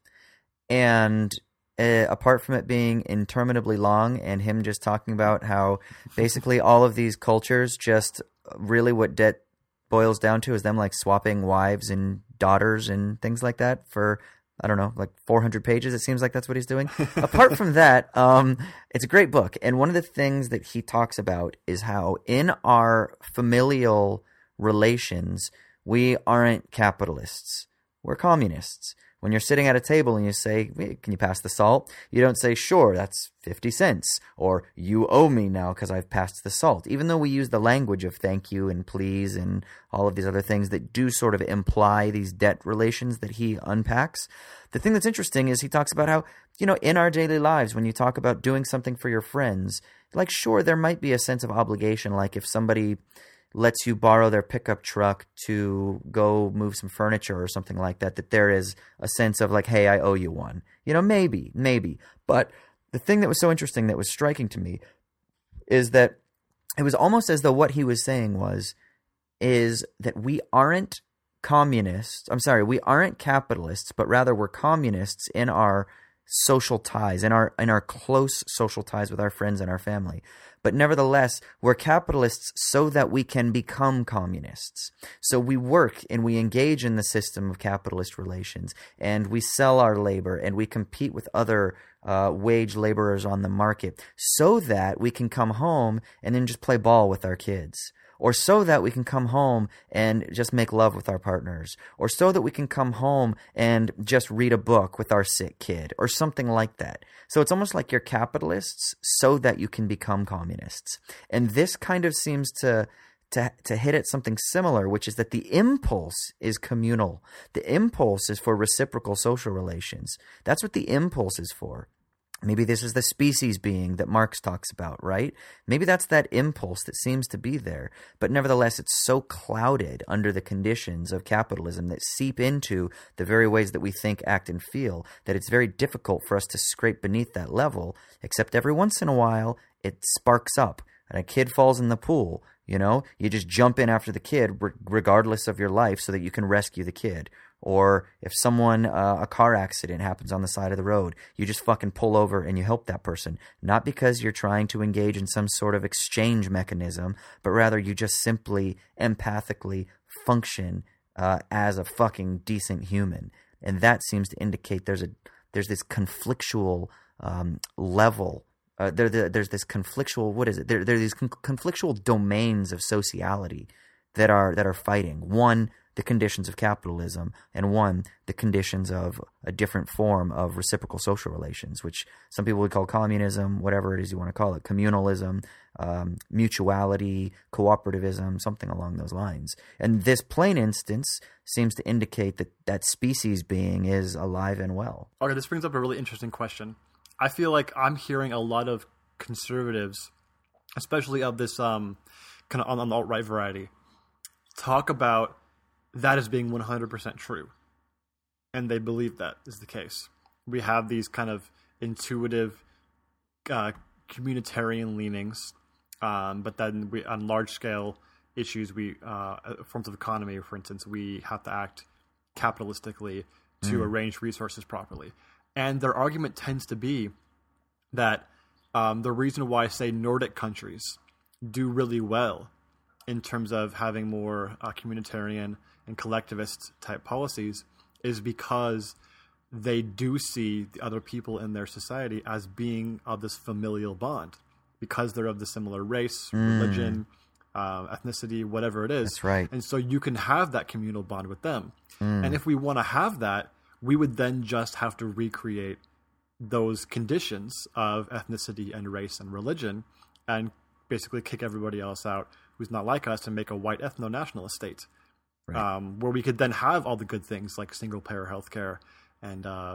and uh, apart from it being interminably long and him just talking about how basically all of these cultures just really what debt boils down to is them like swapping wives and daughters and things like that for, I don't know, like four hundred pages. It seems like that's what he's doing. Apart from that, um, it's a great book. And one of the things that he talks about is how in our familial relations, we aren't capitalists. We're communists. When you're sitting at a table and you say, "Wait, can you pass the salt?" You don't say, "Sure, that's fifty cents," or "You owe me now because I've passed the salt." Even though we use the language of thank you and please and all of these other things that do sort of imply these debt relations that he unpacks. The thing that's interesting is he talks about how, you know, in our daily lives, when you talk about doing something for your friends, like, sure, there might be a sense of obligation. Like if somebody lets you borrow their pickup truck to go move some furniture or something like that, that there is a sense of like, hey, I owe you one. You know, maybe, maybe. But the thing that was so interesting that was striking to me is that it was almost as though what he was saying was, is that we aren't communists. I'm sorry, we aren't capitalists, but rather we're communists in our social ties, in our in our close social ties with our friends and our family. But nevertheless, we're capitalists so that we can become communists. So we work and we engage in the system of capitalist relations, and we sell our labor and we compete with other uh, wage laborers on the market so that we can come home and then just play ball with our kids. Or so that we can come home and just make love with our partners. Or so that we can come home and just read a book with our sick kid. Or something like that. So it's almost like you're capitalists so that you can become communists. And this kind of seems to, to, to hit at something similar, which is that the impulse is communal. The impulse is for reciprocal social relations. That's what the impulse is for. Maybe this is the species being that Marx talks about, right? Maybe that's that impulse that seems to be there. But nevertheless, it's so clouded under the conditions of capitalism that seep into the very ways that we think, act, and feel that it's very difficult for us to scrape beneath that level, except every once in a while it sparks up and a kid falls in the pool. You know, you just jump in after the kid regardless of your life so that you can rescue the kid. Or if someone, uh, a car accident happens on the side of the road, you just fucking pull over and you help that person. Not because you're trying to engage in some sort of exchange mechanism, but rather you just simply empathically function uh, as a fucking decent human. And that seems to indicate there's a there's this conflictual um, level. Uh, there, there, there's this conflictual, what is it? There, there are these con- conflictual domains of sociality that are that are fighting. One, the conditions of capitalism, and one, the conditions of a different form of reciprocal social relations, which some people would call communism, whatever it is you want to call it, communalism, um, mutuality, cooperativism, something along those lines. And this plain instance seems to indicate that that species being is alive and well. Okay, this brings up a really interesting question. I feel like I'm hearing a lot of conservatives, especially of this um, kind of on, on the alt-right variety, talk about that as being one hundred percent true. And they believe that is the case. We have these kind of intuitive uh, communitarian leanings, um, but then we, on large-scale issues, we uh, forms of economy, for instance, we have to act capitalistically to mm. arrange resources properly. And their argument tends to be that um, the reason why, say, Nordic countries do really well in terms of having more uh, communitarian and collectivist type policies is because they do see the other people in their society as being of this familial bond, because they're of the similar race, mm. religion, uh, ethnicity, whatever it is. That's right. And so you can have that communal bond with them. Mm. And if we want to have that, we would then just have to recreate those conditions of ethnicity and race and religion and basically kick everybody else out who's not like us and make a white ethno-nationalist state, right. um, where we could then have all the good things like single-payer healthcare and uh,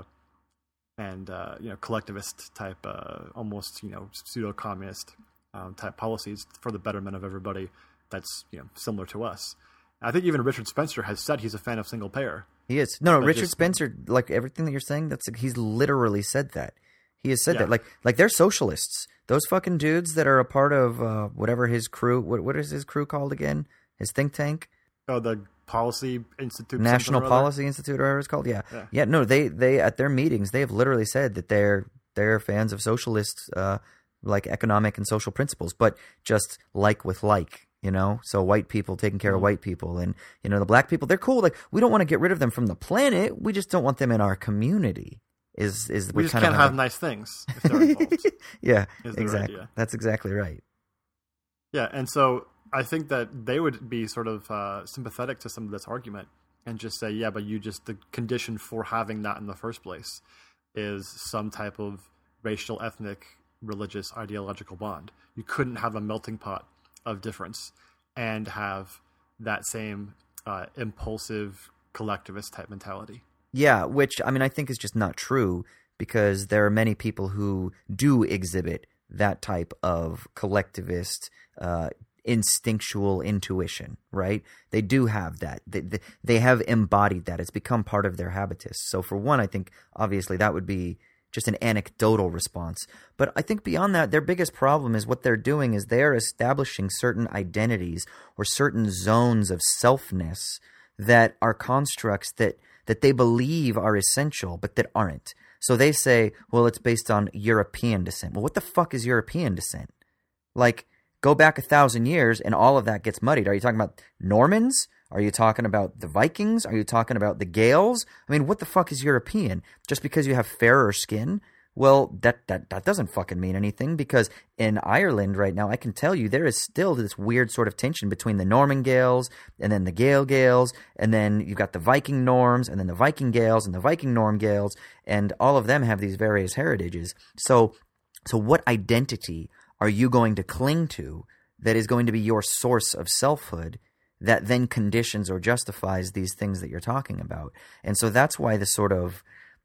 and uh, you know collectivist type, uh, almost you know pseudo-communist um, type policies for the betterment of everybody. That's you know similar to us. I think even Richard Spencer has said he's a fan of single-payer. He is. No, no, But Richard just- Spencer, like everything that you're saying, that's he's literally said that. He has said Yeah. that. Like, like they're socialists. Those fucking dudes that are a part of uh, whatever his crew. What what is his crew called again? His think tank, Oh, the Policy Institute, National something or other? Policy Institute, or whatever it's called. Yeah. Yeah. yeah, No, they they at their meetings they have literally said that they're they're fans of socialist, uh, like economic and social principles, but just like with like. You know, so white people taking care of white people, and you know the black people, they're cool. Like we don't want to get rid of them from the planet. We just don't want them in our community. Is is We just kind can't of have how- nice things if they're involved. yeah, is their exactly. idea. That's exactly right. Yeah, and so I think that they would be sort of uh, sympathetic to some of this argument and just say, yeah, but you just, the condition for having that in the first place is some type of racial, ethnic, religious, ideological bond. You couldn't have a melting pot of difference and have that same uh, impulsive collectivist type mentality. Yeah, which I mean I think is just not true, because there are many people who do exhibit that type of collectivist uh, instinctual intuition, right? They do have that. They, they, they have embodied that. It's become part of their habitus. So for one, I think obviously that would be just an anecdotal response. But I think beyond that, their biggest problem is what they're doing is they're establishing certain identities or certain zones of selfness that are constructs that, that they believe are essential, but that aren't. So they say, well, it's based on European descent. Well, what the fuck is European descent? Like, go back a thousand years and all of that gets muddied. Are you talking about Normans? Are you talking about the Vikings? Are you talking about the Gaels? I mean, what the fuck is European? Just because you have fairer skin? Well, that, that, that doesn't fucking mean anything, because in Ireland right now, I can tell you there is still this weird sort of tension between the Norman Gaels and then the Gael Gaels, and then you've got the Viking Norms and then the Viking Gaels and the Viking Norm Gaels, and all of them have these various heritages. So, so what identity are you going to cling to that is going to be your source of selfhood that then conditions or justifies these things that you're talking about? And so that's why the sort of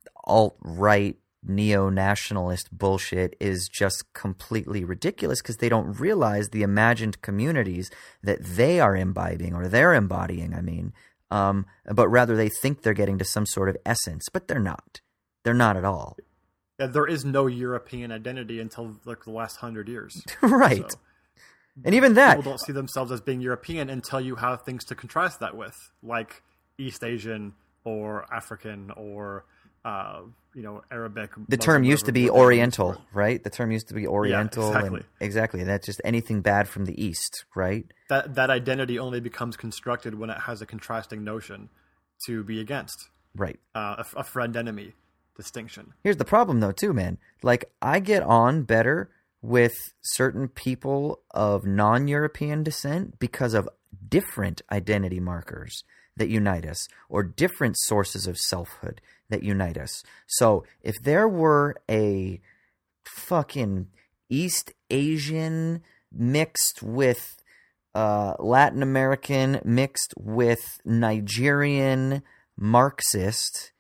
alt-right neo-nationalist bullshit is just completely ridiculous, because they don't realize the imagined communities that they are imbibing, or they're embodying, I mean, um, but rather they think they're getting to some sort of essence, but they're not. They're not at all. Yeah, there is no European identity until like the last hundred years. Right. So, and even that, people don't see themselves as being European until you have things to contrast that with, like East Asian or African or uh, you know Arabic. the term used to be Oriental, right? The term used to be Oriental. Yeah, exactly. And exactly. And that's just anything bad from the East, right? That that identity only becomes constructed when it has a contrasting notion to be against, Right. uh, a, a friend-enemy distinction. Here's the problem, though, too, man. Like, I get on better with certain people of non-European descent because of different identity markers that unite us, or different sources of selfhood that unite us. So if there were a fucking East Asian mixed with uh, Latin American mixed with Nigerian Marxist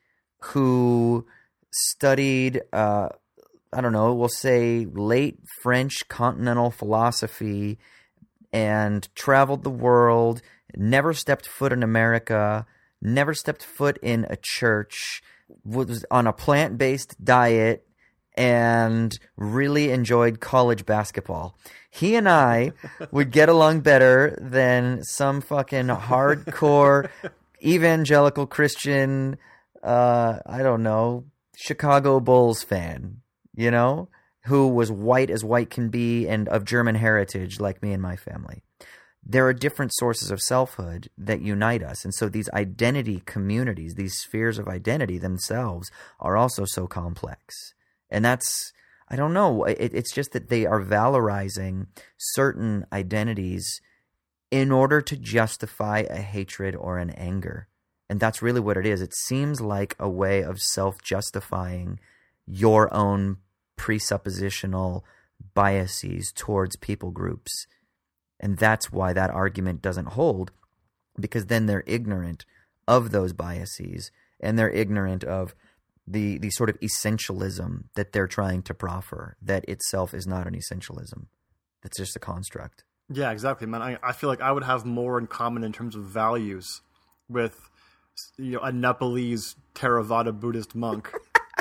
who studied, uh, I don't know, we'll say late French continental philosophy and traveled the world, never stepped foot in America, never stepped foot in a church, was on a plant-based diet, and really enjoyed college basketball. He and I would get along better than some fucking hardcore evangelical Christian, uh, I don't know, Chicago Bulls fan, you know, who was white as white can be and of German heritage like me and my family. There are different sources of selfhood that unite us. And so these identity communities, these spheres of identity themselves are also so complex. And that's, I don't know, it, it's just that they are valorizing certain identities in order to justify a hatred or an anger. And that's really what it is. It seems like a way of self-justifying your own presuppositional biases towards people groups. And that's why that argument doesn't hold, because then they're ignorant of those biases, and they're ignorant of the the sort of essentialism that they're trying to proffer, that itself is not an essentialism. It's just a construct. Yeah, exactly, man. I, I feel like I would have more in common in terms of values with, you know, a Nepalese Theravada Buddhist monk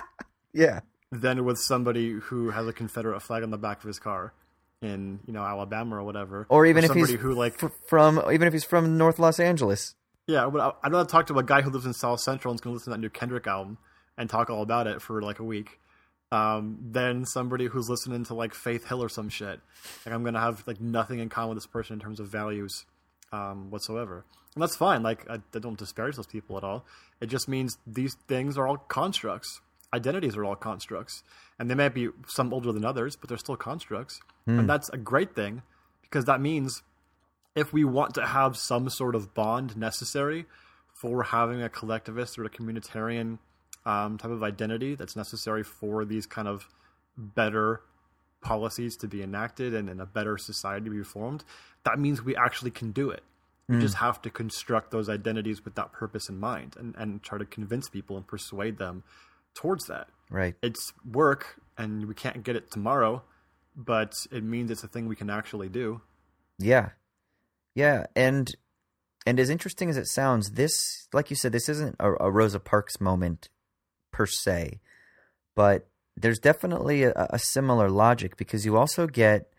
Yeah. than with somebody who has a Confederate flag on the back of his car in, you know, Alabama or whatever. Or even if somebody he's who, like, f- from even if he's from North Los Angeles. Yeah, but I- I'd rather talk to a guy who lives in South Central and is going to listen to that new Kendrick album and talk all about it for like a week, um, than somebody who's listening to like Faith Hill or some shit. Like, I'm going to have like nothing in common with this person in terms of values um, whatsoever. And that's fine. Like, I, I don't disparage those people at all. It just means these things are all constructs. Identities are all constructs. And they may be some older than others, but they're still constructs. Mm. And that's a great thing, because that means if we want to have some sort of bond necessary for having a collectivist or a communitarian um, type of identity that's necessary for these kind of better policies to be enacted and in a better society to be formed, that means we actually can do it. We mm. just have to construct those identities with that purpose in mind, and, and try to convince people and persuade them towards that. Right. It's work, and we can't get it tomorrow, but it means it's a thing we can actually do. Yeah. Yeah, and and as interesting as it sounds, this, like you said, this isn't a, a Rosa Parks moment per se, but there's definitely a, a similar logic, because you also get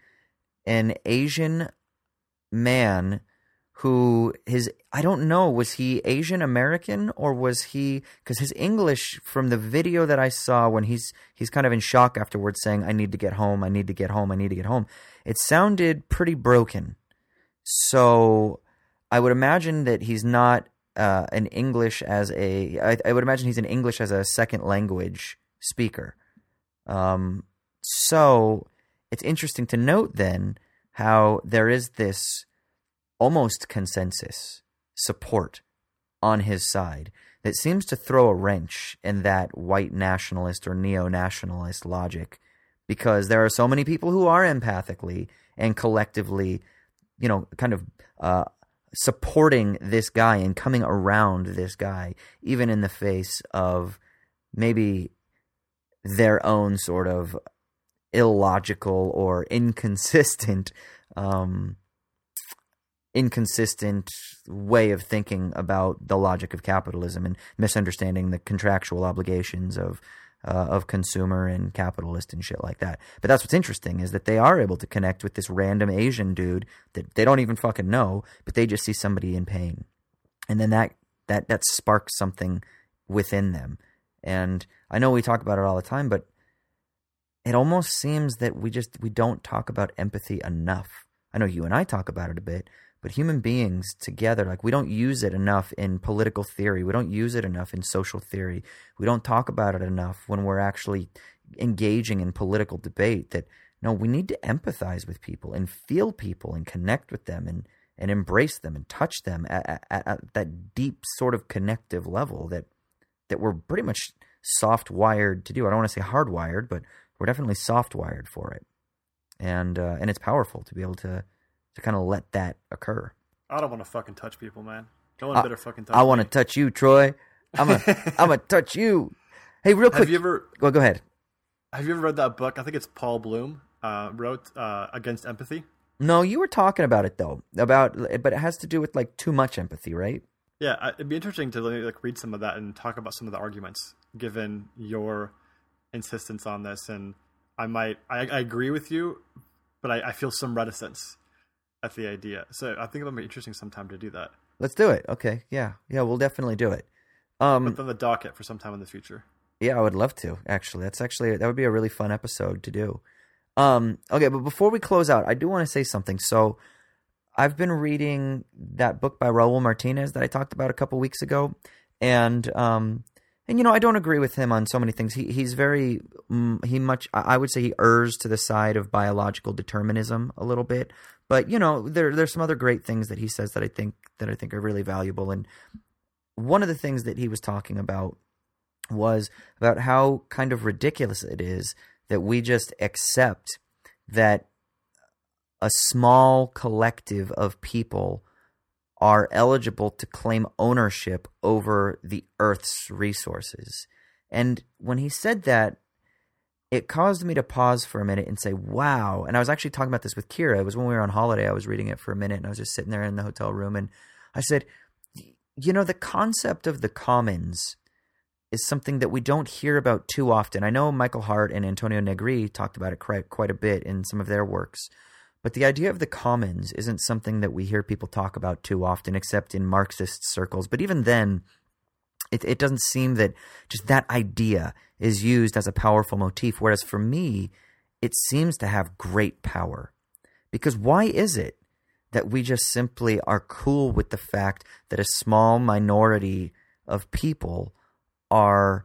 an Asian man who, his, I don't know, was he Asian American, or was he, because his English from the video that I saw when he's he's kind of in shock afterwards saying, I need to get home, I need to get home, I need to get home, it sounded pretty broken. So I would imagine that he's not uh, an English as a, I, I would imagine he's an English as a second language speaker. Um, so it's interesting to note then how there is this almost consensus support on his side that seems to throw a wrench in that white nationalist or neo-nationalist logic, because there are so many people who are empathically and collectively, you know, kind of uh, supporting this guy and coming around this guy, even in the face of maybe their own sort of illogical or inconsistent um, inconsistent way of thinking about the logic of capitalism and misunderstanding the contractual obligations of uh, of consumer and capitalist and shit like that. But that's what's interesting, is that they are able to connect with this random Asian dude that they don't even fucking know, but they just see somebody in pain. And then that that that sparks something within them. And I know we talk about it all the time, but it almost seems that we just we don't talk about empathy enough. I know you and I talk about it a bit, but human beings together, like, we don't use it enough in political theory. We don't use it enough in social theory. We don't talk about it enough when we're actually engaging in political debate, that, no, we need to empathize with people and feel people and connect with them and, and embrace them and touch them at, at, at that deep sort of connective level that that we're pretty much soft wired to do. I don't want to say hardwired, but we're definitely soft wired for it, and uh, and it's powerful to be able to to kind of let that occur. I don't want to fucking touch people, man. No one I, better fucking touch I want to me. touch you, Troy. I'm a I'm gonna touch you. Hey, real quick. Have you ever? Well, go ahead. Have you ever read that book? I think it's Paul Bloom uh, wrote uh, Against Empathy. No, you were talking about it though, about but it has to do with like too much empathy, right? Yeah, I- it'd be interesting to like read some of that and talk about some of the arguments, given your insistence on this. And I might, I, I agree with you, but I, I feel some reticence at the idea. So I think it'll be interesting sometime to do that. Let's do it. Okay, yeah, yeah, we'll definitely do it. Um, Put on the docket for sometime in the future. Yeah, I would love to. Actually, that's actually that would be a really fun episode to do. Um, okay, but before we close out, I do want to say something. So, I've been reading that book by Raul Martinez that I talked about a couple weeks ago, and um, and you know I don't agree with him on so many things. He he's very um, he much I would say he errs to the side of biological determinism a little bit, but you know there there's some other great things that he says that I think that I think are really valuable. And one of the things that he was talking about was about how kind of ridiculous it is that we just accept that a small collective of people are eligible to claim ownership over the Earth's resources. And when he said that, it caused me to pause for a minute and say, wow. And I was actually talking about this with Kira. It was when we were on holiday. I was reading it for a minute, and I was just sitting there in the hotel room, and I said, you know, the concept of the commons is something that we don't hear about too often. I know Michael Hart and Antonio Negri talked about it quite, quite a bit in some of their works. But the idea of the commons isn't something that we hear people talk about too often, except in Marxist circles. But even then, it, it doesn't seem that just that idea is used as a powerful motif. Whereas for me, it seems to have great power. Because why is it that we just simply are cool with the fact that a small minority of people are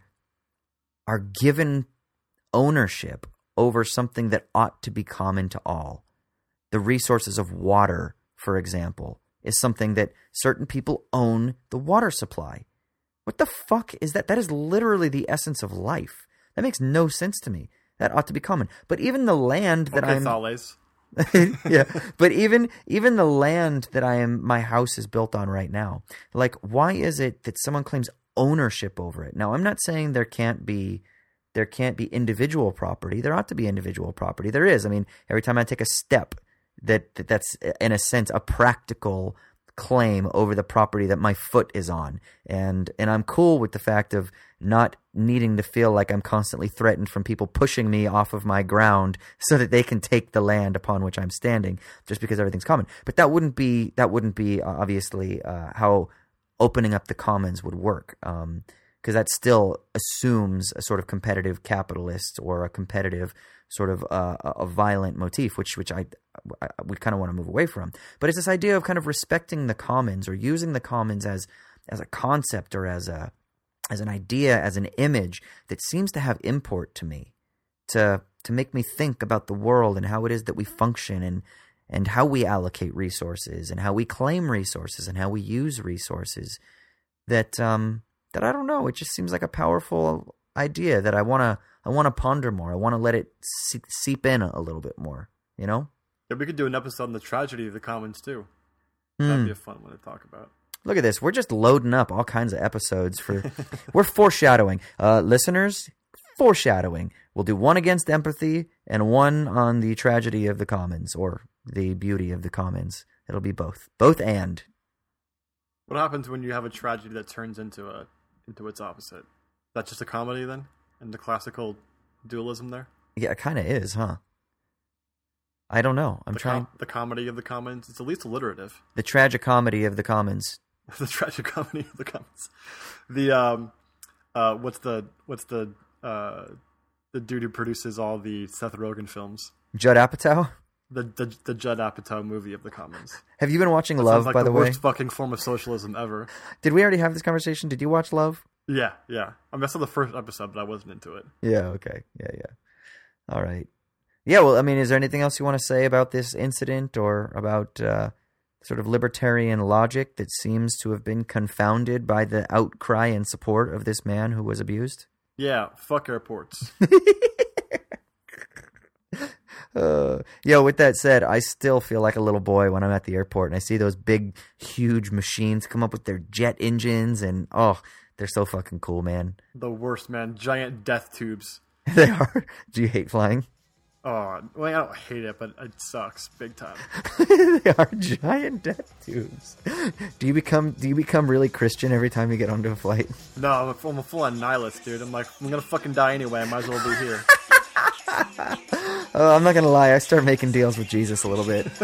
are given ownership over something that ought to be common to all? The resources of water, for example, is something that certain people own the water supply. What the fuck is that? That is literally the essence of life. That makes no sense to me. That ought to be common. But even the land that okay, I'm Thales. yeah, but even even the land that I am my house is built on right now. Like, why is it that someone claims ownership over it? Now, I'm not saying there can't be there can't be individual property. There ought to be individual property. There is. I mean, every time I take a step, that, that that's in a sense a practical claim over the property that my foot is on. And and I'm cool with the fact of not needing to feel like I'm constantly threatened from people pushing me off of my ground so that they can take the land upon which I'm standing just because everything's common. But that wouldn't be that wouldn't be uh, obviously uh, how opening up the commons would work. Um, because that still assumes a sort of competitive capitalist or a competitive sort of uh, a violent motif, which which I, I we kind of want to move away from. But it's this idea of kind of respecting the commons or using the commons as as a concept or as a as an idea, as an image that seems to have import to me, to to make me think about the world and how it is that we function and and how we allocate resources and how we claim resources and how we use resources. That um. That I don't know. It just seems like a powerful idea that I wanna I wanna ponder more. I want to let it seep in a little bit more. You know. Yeah, we could do an episode on the tragedy of the commons too. Hmm. That'd be a fun one to talk about. Look at this. We're just loading up all kinds of episodes for. We're foreshadowing, uh, listeners. Foreshadowing. We'll do one against empathy and one on the tragedy of the commons or the beauty of the commons. It'll be both, both and. What happens when you have a tragedy that turns into a into its opposite? That's just a comedy then, and the classical dualism there. Yeah, it kind of is, huh? I don't know. I'm the trying. Com- the comedy of the commons. It's at least alliterative. The tragicomedy of the commons. The tragic comedy of the commons. The um, uh, what's the what's the uh, the dude who produces all the Seth Rogen films? Judd Apatow. The the the Judd Apatow movie of the commons. Have you been watching that Love, like by the, the way? worst fucking form of socialism ever. Did we already have this conversation? Did you watch Love? Yeah, yeah. I mean, I saw the first episode, but I wasn't into it. Yeah. Okay. Yeah. Yeah. All right. Yeah. Well, I mean, is there anything else you want to say about this incident or about uh, sort of libertarian logic that seems to have been confounded by the outcry and support of this man who was abused? Yeah, fuck airports. Uh, yo, with that said, I still feel like a little boy when I'm at the airport and I see those big, huge machines come up with their jet engines, and oh, they're so fucking cool, man. The worst, man. Giant death tubes. They are. Do you hate flying? Oh, well, I don't hate it, but it sucks big time. They are giant death tubes. Do you become Do you become really Christian every time you get onto a flight? No, I'm a, I'm a full-on nihilist, dude. I'm like, I'm gonna fucking die anyway. I might as well be here. Oh, I'm not gonna lie. I start making deals with Jesus a little bit.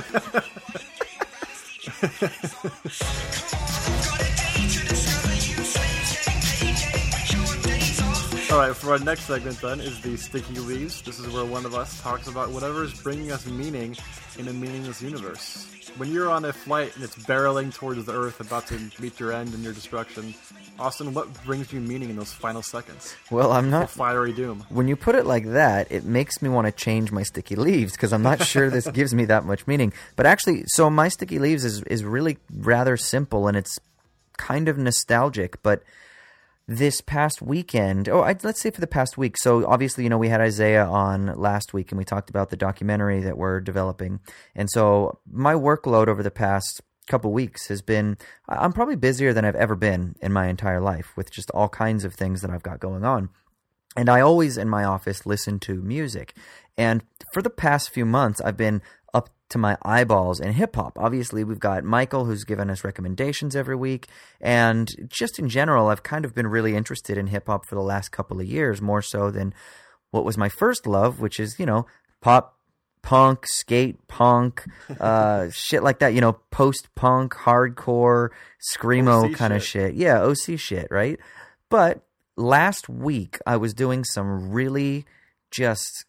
Alright, for our next segment then is the Sticky Leaves. This is where one of us talks about whatever is bringing us meaning in a meaningless universe. When you're on a flight and it's barreling towards the Earth, about to meet your end and your destruction, Austin, what brings you meaning in those final seconds? Well, I'm not... Fiery doom. When you put it like that, it makes me want to change my Sticky Leaves, because I'm not sure this gives me that much meaning. But actually, so my Sticky Leaves is, is really rather simple, and it's kind of nostalgic, but... This past weekend, oh, I, let's say for the past week. So obviously, you know, we had Isaiah on last week and we talked about the documentary that we're developing. And so my workload over the past couple weeks has been, I'm probably busier than I've ever been in my entire life with just all kinds of things that I've got going on. And I always in my office listen to music. And for the past few months, I've been up to my eyeballs in hip-hop. Obviously, we've got Michael, who's given us recommendations every week, and just in general, I've kind of been really interested in hip-hop for the last couple of years, more so than what was my first love, which is, you know, pop, punk, skate, punk, uh, shit like that, you know, post-punk, hardcore, screamo kind of shit. Yeah, O C shit, right? But last week, I was doing some really just...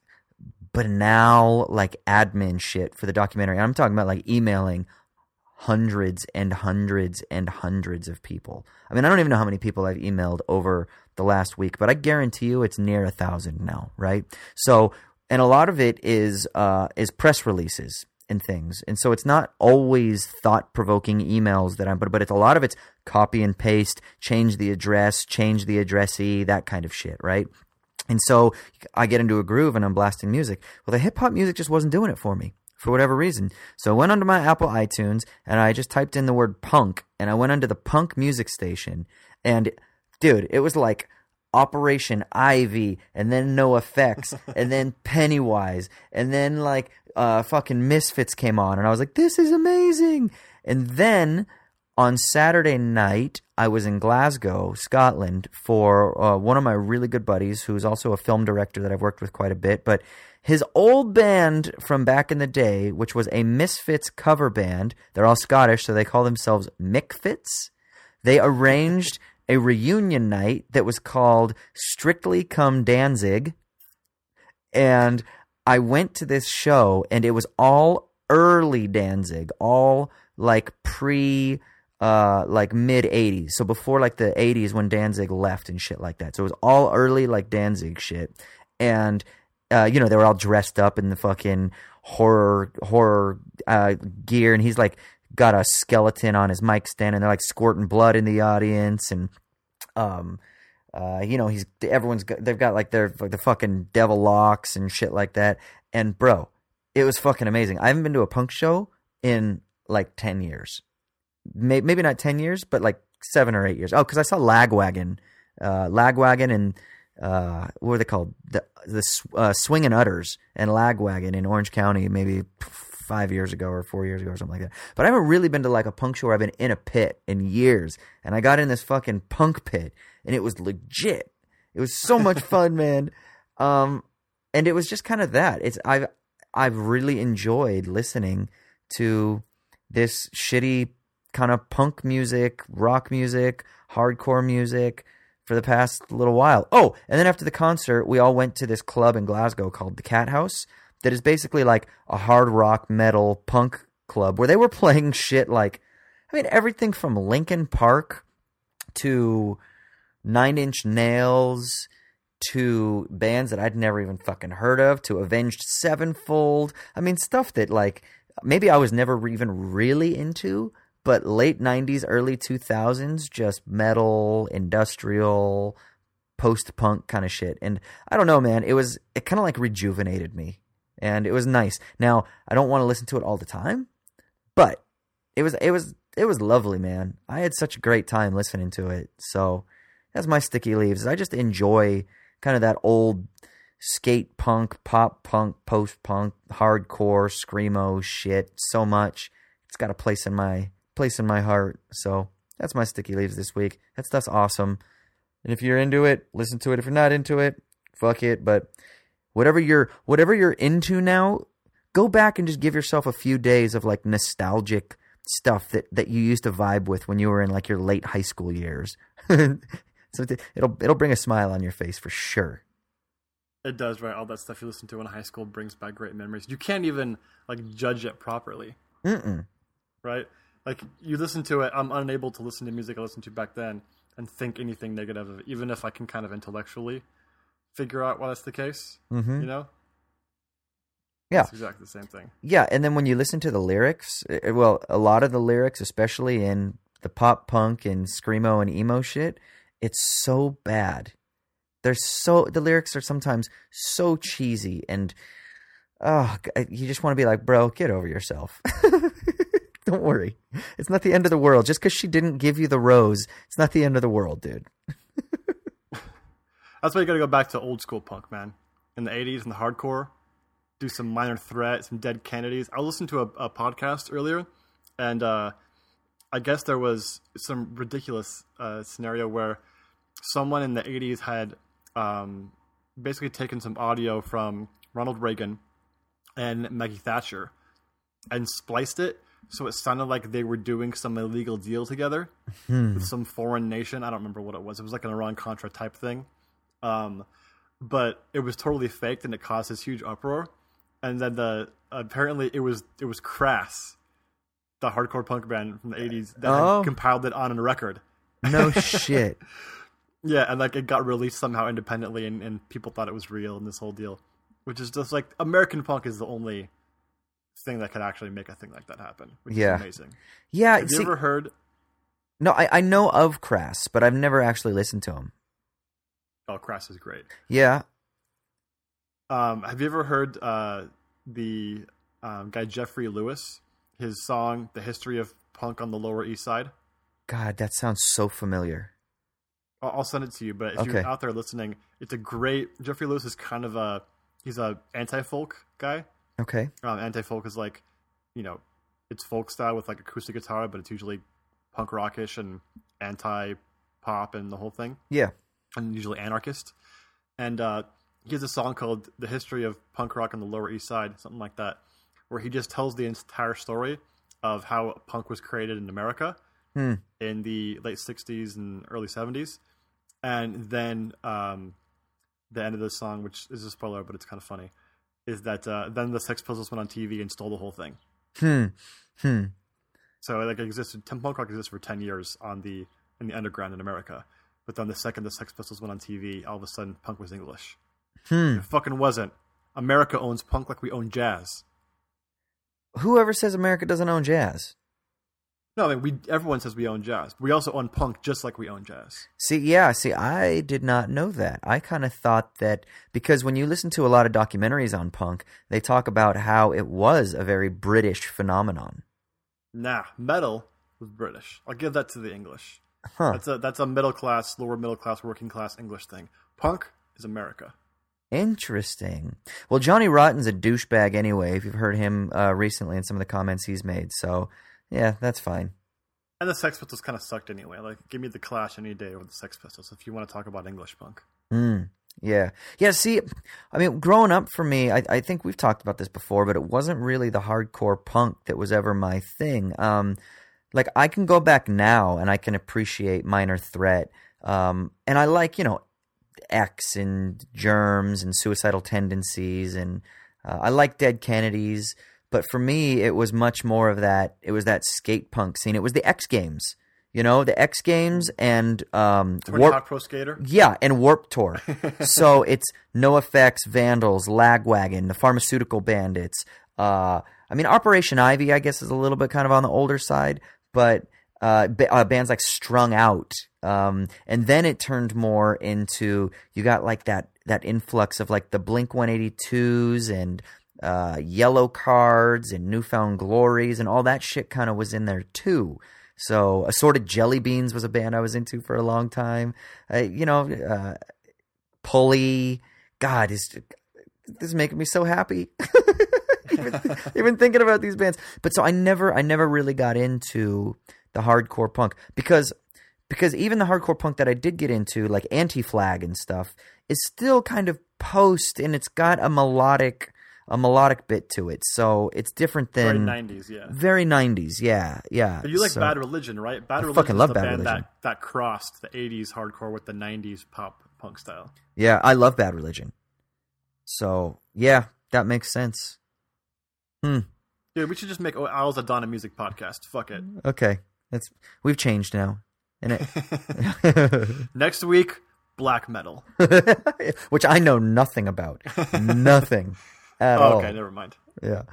banal, like, admin shit for the documentary. I'm talking about, like, emailing hundreds and hundreds and hundreds of people. I mean, I don't even know how many people I've emailed over the last week, but I guarantee you it's near a thousand now, right? So, and a lot of it is uh, is press releases and things. And so it's not always thought-provoking emails that I'm, but, but it's a lot of it's copy and paste, change the address, change the addressee, that kind of shit, right? And so I get into a groove and I'm blasting music. Well, the hip-hop music just wasn't doing it for me for whatever reason. So I went onto my Apple iTunes and I just typed in the word punk and I went onto the punk music station. And, dude, it was like Operation Ivy and then NoFX and then Pennywise and then, like, uh, fucking Misfits came on. And I was like, this is amazing. And then... on Saturday night, I was in Glasgow, Scotland, for uh, one of my really good buddies, who's also a film director that I've worked with quite a bit. But his old band from back in the day, which was a Misfits cover band, they're all Scottish, so they call themselves Mickfits. They arranged a reunion night that was called Strictly Come Danzig. And I went to this show, and it was all early Danzig, all like pre... Uh, like mid eighties, so before like the eighties when Danzig left and shit like that. So it was all early like Danzig shit, and uh, you know, they were all dressed up in the fucking horror horror uh, gear, and he's like got a skeleton on his mic stand, and they're like squirting blood in the audience, and um, uh, you know, he's everyone's got, they've got like their like the fucking devil locks and shit like that, and bro, it was fucking amazing. I haven't been to a punk show in like ten years. Maybe not ten years, but like seven or eight years. Oh, because I saw Lagwagon, uh, Lagwagon, and uh, what are they called? The the uh, Swingin' Utters and Lagwagon in Orange County, maybe five years ago or four years ago or something like that. But I haven't really been to like a punk show where I've been in a pit in years, and I got in this fucking punk pit, and it was legit. It was so much fun, man. Um, and it was just kind of that. It's I've I've really enjoyed listening to this shitty kind of punk music, rock music, hardcore music for the past little while. Oh, and then after the concert, we all went to this club in Glasgow called the Cat House that is basically like a hard rock metal punk club where they were playing shit like, I mean, everything from Linkin Park to Nine Inch Nails to bands that I'd never even fucking heard of, to Avenged Sevenfold. I mean, stuff that like maybe I was never even really into, but late nineties, early two thousands, just metal, industrial, post-punk kind of shit. And I don't know, man, it was, it kind of like rejuvenated me. And it was nice. Now, I don't want to listen to it all the time, but it was, it was, it was lovely, man. I had such a great time listening to it. So that's my Sticky Leaves. I just enjoy kind of that old skate punk, pop punk, post-punk, hardcore, screamo shit so much. It's got a place in my place in my heart. So that's my Sticky Leaves this week. That stuff's awesome. And if you're into it, listen to it. If you're not into it, fuck it. But whatever you're whatever you're into now, go back and just give yourself a few days of like nostalgic stuff that, that you used to vibe with when you were in like your late high school years. So it'll it'll bring a smile on your face for sure. It does, right? All that stuff you listen to in high school brings back great memories. You can't even like judge it properly. Mm-mm. Right? Like you listen to it, I'm unable to listen to music I listened to back then and think anything negative of it, even if I can kind of intellectually figure out why that's the case. Mm-hmm. You know? Yeah. It's exactly the same thing. Yeah, and then when you listen to the lyrics, well, a lot of the lyrics, especially in the pop punk and screamo and emo shit, it's so bad. They're so the lyrics are sometimes so cheesy, and oh, you just want to be like, bro, get over yourself. Don't worry, it's not the end of the world. Just because she didn't give you the rose, it's not the end of the world, dude. That's why you got to go back to old school punk, man. In the eighties and the hardcore, do some Minor Threat, some Dead Kennedys. I listened to a, a podcast earlier, and uh, I guess there was some ridiculous uh, scenario where someone in the eighties had um, basically taken some audio from Ronald Reagan and Maggie Thatcher and spliced it so it sounded like they were doing some illegal deal together hmm. with some foreign nation. I don't remember what it was. It was like an Iran-Contra type thing. Um, but it was totally faked, and it caused this huge uproar. And then the apparently it was it was Crass, the hardcore punk band from the eighties, that oh. had compiled it on a record. No shit. Yeah, and like it got released somehow independently, and, and people thought it was real in this whole deal, which is just like American punk is the only thing that could actually make a thing like that happen, which yeah. is amazing. Yeah, have you see, ever heard? No, I, I know of Crass, but I've never actually listened to him. Oh, Crass is great. Yeah. Um, have you ever heard uh, the um, guy Jeffrey Lewis? His song "The History of Punk on the Lower East Side." God, that sounds so familiar. I'll send it to you, but if okay. you're out there listening, it's a great... Jeffrey Lewis is kind of a... He's a anti-folk guy. Okay. Um, anti-folk is like, you know, it's folk style with like acoustic guitar, but it's usually punk rockish and anti-pop and the whole thing. Yeah. And usually anarchist. And uh, he has a song called The History of Punk Rock on the Lower East Side, something like that, where he just tells the entire story of how punk was created in America hmm. in the late sixties and early seventies. And then um, the end of the song, which is a spoiler, but it's kind of funny, is that uh, then the Sex Pistols went on T V and stole the whole thing. Hmm. Hmm. So like it existed, punk rock existed for ten years on the in the underground in America. But then the second the Sex Pistols went on T V, all of a sudden punk was English. Hmm. It fucking wasn't. America owns punk like we own jazz. Whoever says America doesn't own jazz? No, I mean, we everyone says we own jazz. We also own punk just like we own jazz. See, yeah, see, I did not know that. I kind of thought that because when you listen to a lot of documentaries on punk, they talk about how it was a very British phenomenon. Nah, metal was British. I'll give that to the English. Huh. That's a that's a middle class, lower middle class, working class English thing. Punk is America. Interesting. Well, Johnny Rotten's a douchebag anyway, if you've heard him uh, recently in some of the comments he's made. So, yeah, that's fine. And the Sex Pistols kind of sucked anyway. Like, give me the Clash any day over the Sex Pistols if you want to talk about English punk. Mm, yeah. Yeah, see, I mean, growing up for me, I, I think we've talked about this before, but it wasn't really the hardcore punk that was ever my thing. Um, like, I can go back now and I can appreciate Minor Threat. Um, and I like, you know, X and Germs and Suicidal Tendencies, and uh, I like Dead Kennedys. But for me, it was much more of that. It was that skate punk scene. It was the X Games, you know, the X Games and um, Tony Warp, Hawk Pro Skater. Yeah, and Warp Tour. So it's NoFX, Vandals, Lagwagon, the Pharmaceutical Bandits. Uh, I mean, Operation Ivy, I guess, is a little bit kind of on the older side, but uh, ba- uh, bands like Strung Out, um, and then it turned more into you got like that that influx of like the Blink one eighty-twos and uh, Yellow Cards and Newfound Glories and all that shit kind of was in there too. So Assorted Jelly Beans was a band I was into for a long time. Uh, you know, uh, Pulley. God, is this is making me so happy. even, even thinking about these bands. But so I never, I never really got into the hardcore punk because, because even the hardcore punk that I did get into, like Anti-Flag and stuff, is still kind of post and it's got a melodic, a melodic bit to it. So it's different than very nineties, yeah. Very nineties, yeah, yeah. But you like so, Bad Religion, right? Bad I Religion fucking love is the Bad band Religion. that that crossed the eighties hardcore with the nineties pop punk style. Yeah, I love Bad Religion. So yeah, that makes sense. Hmm. Dude, we should just make Owls of Dawn a music podcast. Fuck it. Okay, that's we've changed now. And it Next week, black metal. Which I know nothing about. Nothing at oh, all. Okay, never mind. Yeah.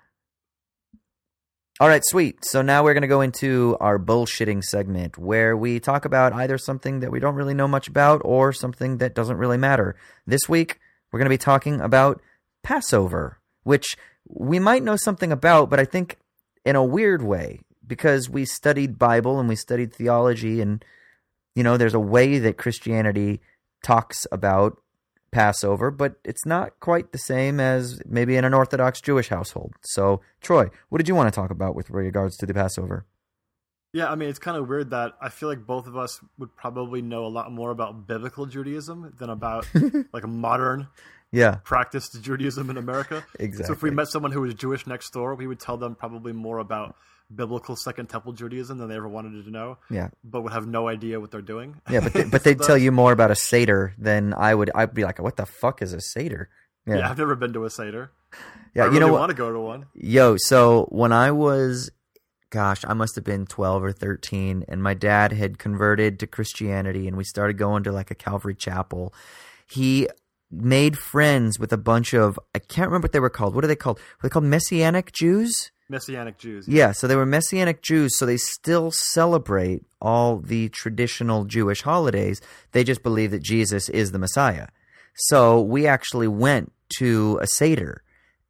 All right, sweet. So now we're going to go into our bullshitting segment where we talk about either something that we don't really know much about or something that doesn't really matter. This week, we're going to be talking about Passover, which we might know something about, but I think in a weird way, because we studied Bible and we studied theology, and, you know, there's a way that Christianity talks about Passover, but it's not quite the same as maybe in an Orthodox Jewish household. So, Troy, what did you want to talk about with regards to the Passover? Yeah, I mean, it's kind of weird that I feel like both of us would probably know a lot more about biblical Judaism than about like a modern Yeah. practiced Judaism in America. Exactly. So if we met someone who was Jewish next door, we would tell them probably more about biblical Second Temple Judaism than they ever wanted to know. Yeah. But would have no idea what they're doing. Yeah, but they, but they'd tell you more about a Seder than I would. I'd be like, what the fuck is a Seder? Yeah, yeah I've never been to a Seder. Yeah, I you really know what? want to go to one. Yo, so when I was, gosh, I must have been twelve or thirteen, and my dad had converted to Christianity, and we started going to like a Calvary chapel. He made friends with a bunch of, I can't remember what they were called. What are they called? Were they called Messianic Jews? Messianic Jews. Yeah, so they were Messianic Jews, so they still celebrate all the traditional Jewish holidays. They just believe that Jesus is the Messiah. So we actually went to a Seder,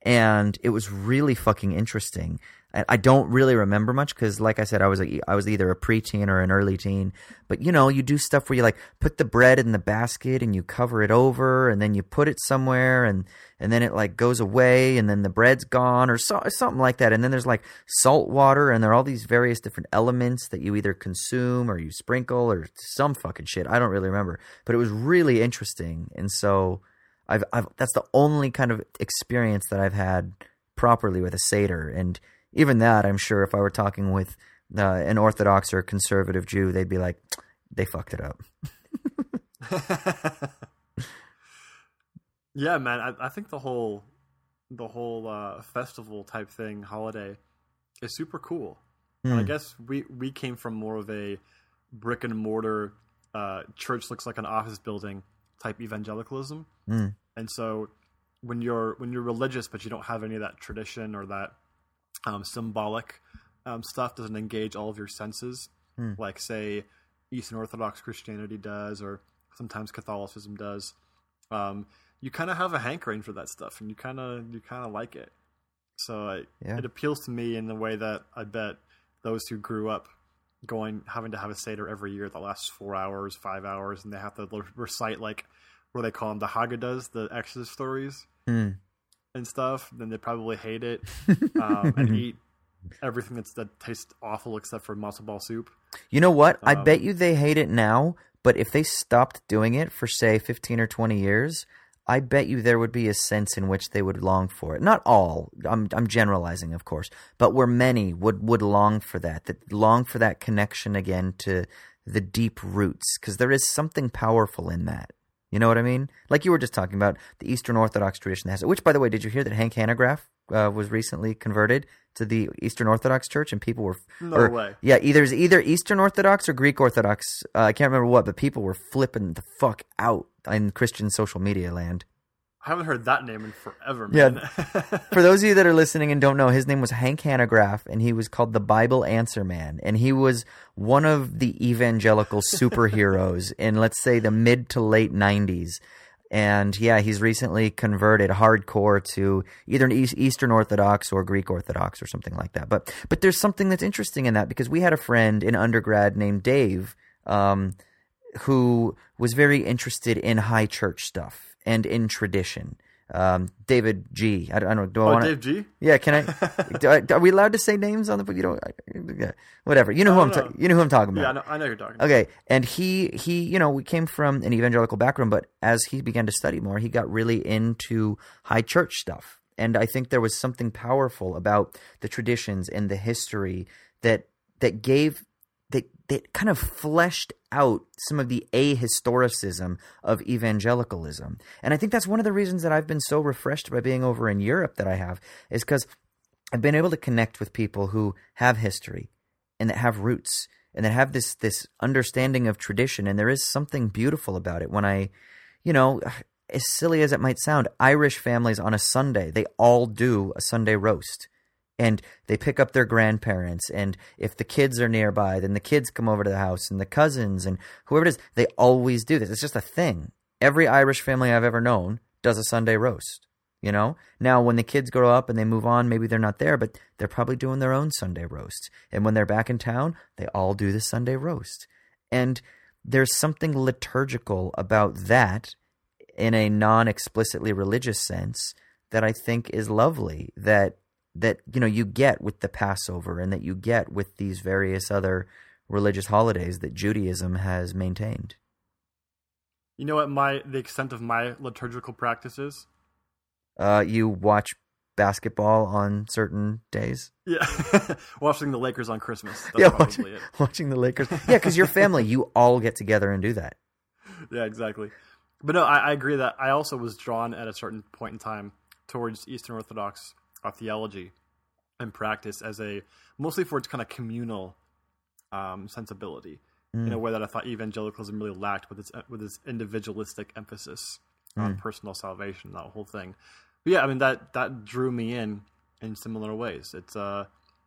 and it was really fucking interesting. I don't really remember much because, like I said, I was a, I was either a preteen or an early teen. But, you know, you do stuff where you, like, put the bread in the basket and you cover it over and then you put it somewhere and, and then it, like, goes away and then the bread's gone or so, something like that. And then there's, like, salt water and there are all these various different elements that you either consume or you sprinkle or some fucking shit. I don't really remember. But it was really interesting. And so I've, I've that's the only kind of experience that I've had properly with a Seder. And even that, I'm sure if I were talking with uh, an Orthodox or a conservative Jew, they'd be like, they fucked it up. Yeah, man. I, I think the whole the whole uh, festival type thing, holiday, is super cool. Mm. And I guess we, we came from more of a brick and mortar, uh, church looks like an office building type evangelicalism. Mm. And so when you're when you're religious but you don't have any of that tradition or that Um, symbolic um, stuff, doesn't engage all of your senses, Hmm. like say Eastern Orthodox Christianity does, or sometimes Catholicism does. Um, you kind of have a hankering for that stuff, and you kind of you kind of like it. So it, Yeah. it appeals to me in the way that I bet those who grew up going having to have a Seder every year that lasts four hours, five hours, and they have to recite like what do they call them, the Haggadahs, the Exodus stories. Hmm. And stuff, then they probably hate it um, and eat everything that's, that tastes awful except for matzo ball soup. You know what? I Um, bet you they hate it now, but if they stopped doing it for, say, fifteen or twenty years, I bet you there would be a sense in which they would long for it. Not all. I'm I'm generalizing, of course, but where many would, would long for that, that long for that connection again to the deep roots, because there is something powerful in that. You know what I mean? Like you were just talking about the Eastern Orthodox tradition that has it. Which, by the way, did you hear that Hank Hanegraaff uh, was recently converted to the Eastern Orthodox Church, and people were No or, way. Yeah, either it's either Eastern Orthodox or Greek Orthodox. Uh, I can't remember what, but people were flipping the fuck out in Christian social media land. I haven't heard that name in forever, Yeah. man. For those of you that are listening and don't know, his name was Hank Hanegraaff, and he was called the Bible Answer Man. And he was one of the evangelical superheroes in, let's say, the mid to late nineties. And yeah, he's recently converted hardcore to either an Eastern Orthodox or Greek Orthodox or something like that. But but there's something that's interesting in that, because we had a friend in undergrad named Dave, um, who was very interested in high church stuff and in tradition. Um, David G. I don't, I don't do I oh, want Dave G? Yeah, can I, do I? Are we allowed to say names on the? You know, yeah, whatever. You know who I'm. Ta- you know who I'm talking about. Yeah, I know, I know who you're talking about. Okay, and he he, you know, we came from an evangelical background, but as he began to study more, he got really into high church stuff, and I think there was something powerful about the traditions and the history that that gave that that kind of fleshed out some of the ahistoricism of evangelicalism. And I think that's one of the reasons that I've been so refreshed by being over in Europe that I have, is because I've been able to connect with people who have history and that have roots and that have this this understanding of tradition. And there is something beautiful about it when I, you know, as silly as it might sound, Irish families on a Sunday, they all do a Sunday roast. And they pick up their grandparents, and if the kids are nearby, then the kids come over to the house, and the cousins, and whoever it is, they always do this. It's just a thing. Every Irish family I've ever known does a Sunday roast, you know? Now, when the kids grow up and they move on, maybe they're not there, but they're probably doing their own Sunday roast. And when they're back in town, they all do the Sunday roast. And there's something liturgical about that in a non-explicitly religious sense that I think is lovely, that that, you know, you get with the Passover and that you get with these various other religious holidays that Judaism has maintained. You know what my the extent of my liturgical practice is? Uh, you watch basketball on certain days? Yeah. Watching the Lakers on Christmas. That's yeah, probably watching, it. watching the Lakers. Yeah, because your family, you all get together and do that. Yeah, exactly. But no, I, I agree that I also was drawn at a certain point in time towards Eastern Orthodox uh, theology and practice as a mostly for its kind of communal um, sensibility mm. in a way that I thought evangelicalism really lacked with its with its individualistic emphasis mm. on personal salvation, that whole thing. But yeah, I mean that that drew me in in similar ways. It's uh,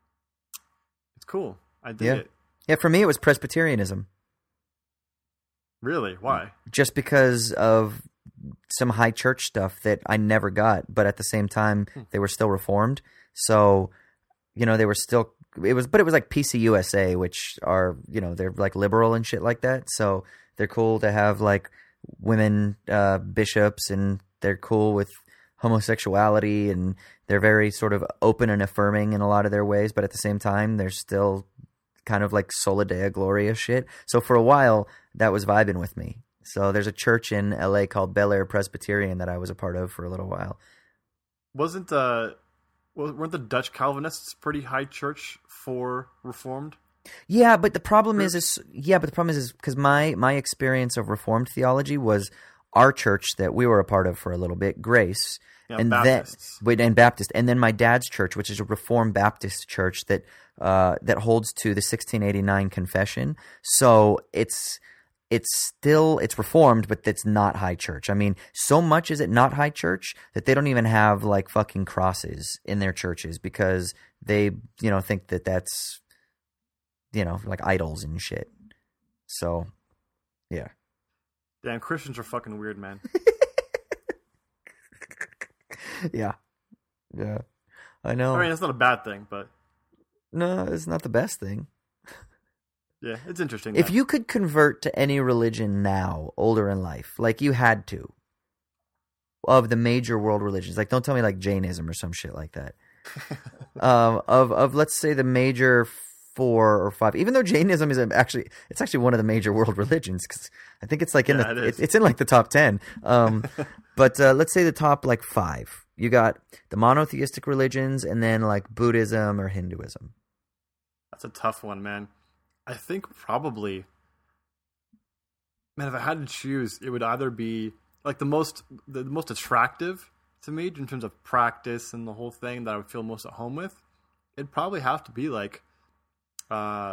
it's cool. I dig yeah. it. Yeah, for me it was Presbyterianism. Really? Why? Just because of some high church stuff that I never got, but at the same time, they were still Reformed. So, you know, they were still, it was, but it was like P C U S A, which are, you know, they're like liberal and shit like that. So they're cool to have like women uh, bishops, and they're cool with homosexuality, and they're very sort of open and affirming in a lot of their ways. But at the same time, they're still kind of like Sola Dea Gloria shit. So for a while, that was vibing with me. So there's a church in L A called Bel Air Presbyterian that I was a part of for a little while. Wasn't uh, weren't the Dutch Calvinists pretty high church for Reformed? Yeah, but the problem is, is yeah, but the problem is, is because my my experience of Reformed theology was our church that we were a part of for a little bit, Grace, yeah, and Baptists. then and Baptist, and then my dad's church, which is a Reformed Baptist church that uh, that holds to the sixteen eighty-nine Confession. So it's. It's still, it's Reformed, but it's not high church. I mean, so much is it not high church that they don't even have like fucking crosses in their churches because they, you know, think that that's, you know, like idols and shit. So, yeah. Damn, Christians are fucking weird, man. yeah. Yeah. I know. I mean, it's not a bad thing, but. No, it's not the best thing. Yeah, it's interesting. If though. you could convert to any religion now, older in life, like you had to, of the major world religions, like don't tell me like Jainism or some shit like that. um, of of let's say the major four or five, even though Jainism is actually it's actually one of the major world religions because I think it's like in yeah, the it it, it's in like the top ten. Um, but uh, let's say the top like five. You got the monotheistic religions, and then like Buddhism or Hinduism. That's a tough one, man. I think probably, man, if I had to choose, it would either be like the most the, the most attractive to me in terms of practice and the whole thing that I would feel most at home with. It'd probably have to be like, uh,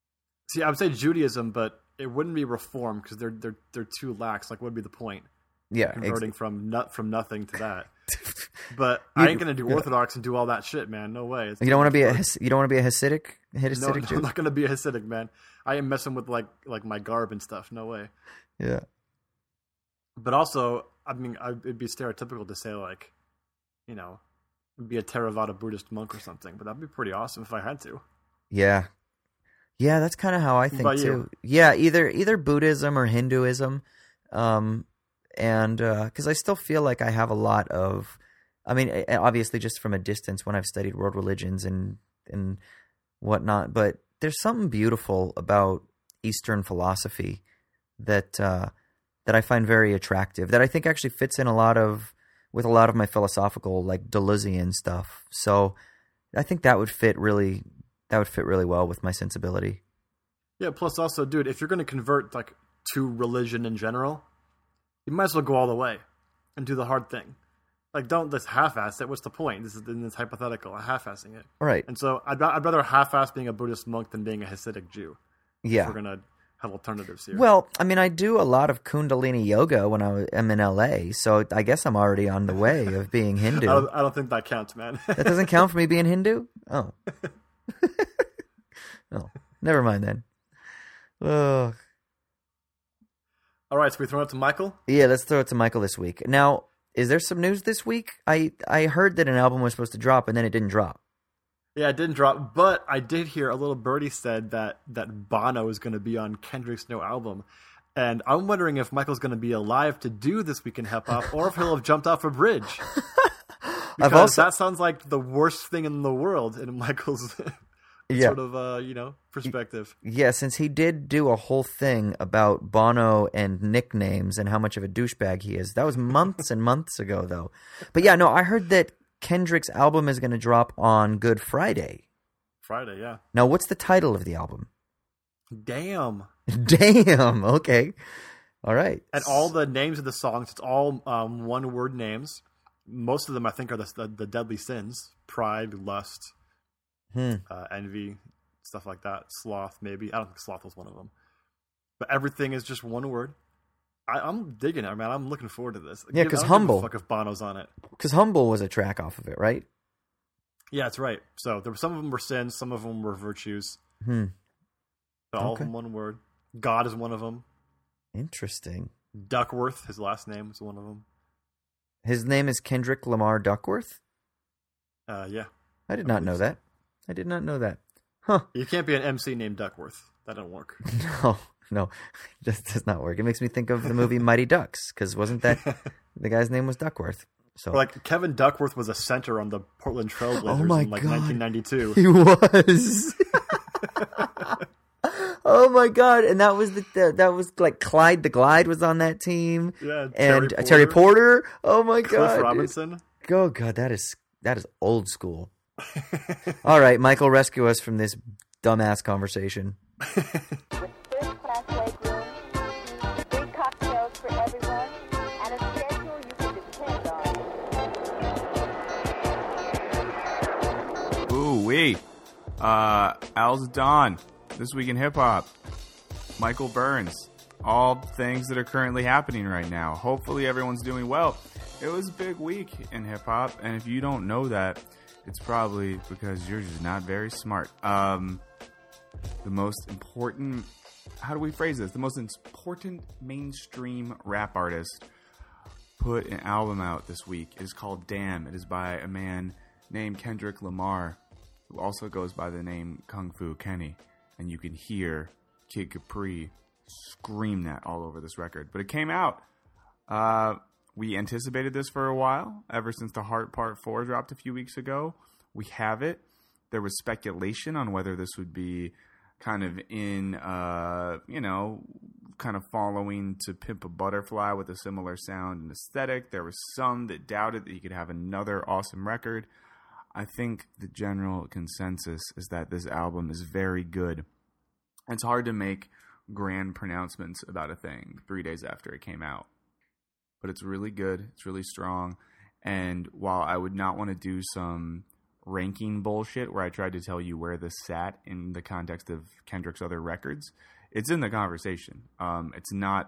see, I would say Judaism, but it wouldn't be Reform because they're they're they're too lax. Like, what would be the point? Yeah, converting ex- from nut from nothing to that. But I ain't gonna do Orthodox and do all that shit, man. No way. It's you don't want to be a work. Has- you don't want to be a Hasidic Hasidic No, no, Jew. I'm not gonna be a Hasidic, man. I am messing with like like my garb and stuff. No way. Yeah. But also, I mean, I, it'd be stereotypical to say like, you know, be a Theravada Buddhist monk or something. But that'd be pretty awesome if I had to. Yeah. Yeah, that's kind of how I think about too. you? Yeah, either either Buddhism or Hinduism, um, and because I still feel like I have a lot of, I mean, eh, obviously just from a distance when I've studied world religions and and whatnot, but there's something beautiful about Eastern philosophy that uh, that I find very attractive. That I think actually fits in a lot of with a lot of my philosophical like Deleuzian stuff. So I think that would fit really. That would fit really well with my sensibility. Yeah. Plus, also, dude, if you're gonna convert like to religion in general, you might as well go all the way and do the hard thing. Like, don't just half-ass it. What's the point? This is in this hypothetical, half-assing it. All right. And so, I'd, I'd rather half-ass being a Buddhist monk than being a Hasidic Jew. Yeah. If we're gonna have alternatives here. Well, I mean, I do a lot of Kundalini yoga when I am in L A, so I guess I'm already on the way of being Hindu. I, don't, I don't think that counts, man. That doesn't count for me being Hindu? Oh. Oh, never mind then. Oh. All right, so we throw it to Michael. Yeah, let's throw it to Michael this week. Now, is there some news this week? I, I heard that an album was supposed to drop, and then it didn't drop. Yeah, it didn't drop, but I did hear a little birdie said that that Bono is going to be on Kendrick's new album. And I'm wondering if Michael's going to be alive to do This Week in Hip Hop, or if he'll have jumped off a bridge. Because also- that sounds like the worst thing in the world in Michael's Yeah. sort of, uh, you know, perspective. Yeah, since he did do a whole thing about Bono and nicknames and how much of a douchebag he is. That was months and months ago, though. But yeah, no, I heard that Kendrick's album is going to drop on Good Friday. Friday, yeah. Now, what's the title of the album? Damn. Damn. Okay. All right. And all the names of the songs, it's all um, one-word names. Most of them, I think, are the, the, the deadly sins. Pride, lust, Hmm. uh, envy, stuff like that. Sloth, maybe. I don't think sloth was one of them. But everything is just one word. I, I'm digging it, man. I'm looking forward to this. Yeah, Give- 'cause I don't give a Humble- fuck if Bono's on it. Because Humble was a track off of it, right? Yeah, that's right. So there were, some of them were sins, some of them were virtues. Hmm. But all Okay. of them one word. God is one of them. Interesting. Duckworth, his last name, is one of them. His name is Kendrick Lamar Duckworth? Uh, yeah. I did not know that. I did not know that. Huh. You can't be an M C named Duckworth. That don't work. No, no. That does not work. It makes me think of the movie Mighty Ducks, because wasn't that the guy's name was Duckworth? So Or like Kevin Duckworth was a center on the Portland Trailblazers Oh my in like God. nineteen ninety-two. he was. Oh my god! And that was the, the that was like Clyde the Glide was on that team, Yeah, and Terry uh, Terry Porter. Porter. Oh my Cliff god! dude. Robinson. Oh god, that is that is old school. All right, Michael, rescue us from this dumbass conversation. With first-class legroom, free cocktails for everyone, and a schedule you can depend on. Ooh wee. Uh, Al's Dawn. This Week in Hip Hop. Michael Burns. All things that are currently happening right now. Hopefully everyone's doing well. It was a big week in hip hop, and if you don't know that, it's probably because you're just not very smart. Um, the most important, how do we phrase this? The most important mainstream rap artist put an album out this week. It is called Damn. It is by a man named Kendrick Lamar, who also goes by the name Kung Fu Kenny. And you can hear Kid Capri scream that all over this record. But it came out. Uh, we anticipated this for a while, ever since The Heart Part four dropped a few weeks ago. We have it. There was speculation on whether this would be kind of in, uh, you know, kind of following To Pimp a Butterfly with a similar sound and aesthetic. There was some that doubted that he could have another awesome record. I think the general consensus is that this album is very good. It's hard to make grand pronouncements about a thing three days after it came out. But it's really good. It's really strong. And while I would not want to do some ranking bullshit where I tried to tell you where this sat in the context of Kendrick's other records, it's in the conversation. Um, it's not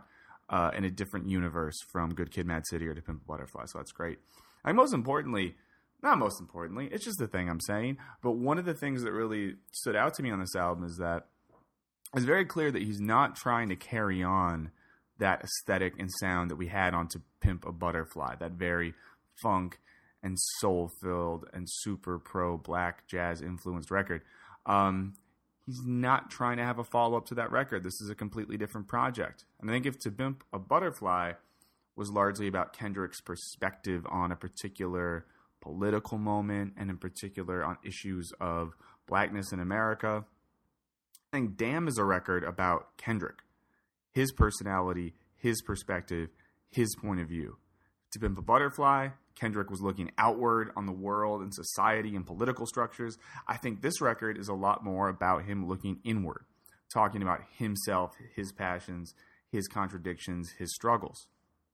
uh, in a different universe from Good Kid, Mad City or To Pimp a Butterfly. So that's great. And most importantly, not most importantly, it's just the thing I'm saying. But one of the things that really stood out to me on this album is that it's very clear that he's not trying to carry on that aesthetic and sound that we had on To Pimp a Butterfly, that very funk and soul-filled and super pro black jazz influenced record. Um, he's not trying to have a follow-up to that record. This is a completely different project. And I think if To Pimp a Butterfly was largely about Kendrick's perspective on a particular political moment and in particular on issues of blackness in America, I think Damn is a record about Kendrick, his personality, his perspective, his point of view. To Pimp a Butterfly, Kendrick was looking outward on the world and society and political structures. I think this record is a lot more about him looking inward, talking about himself, his passions, his contradictions, his struggles.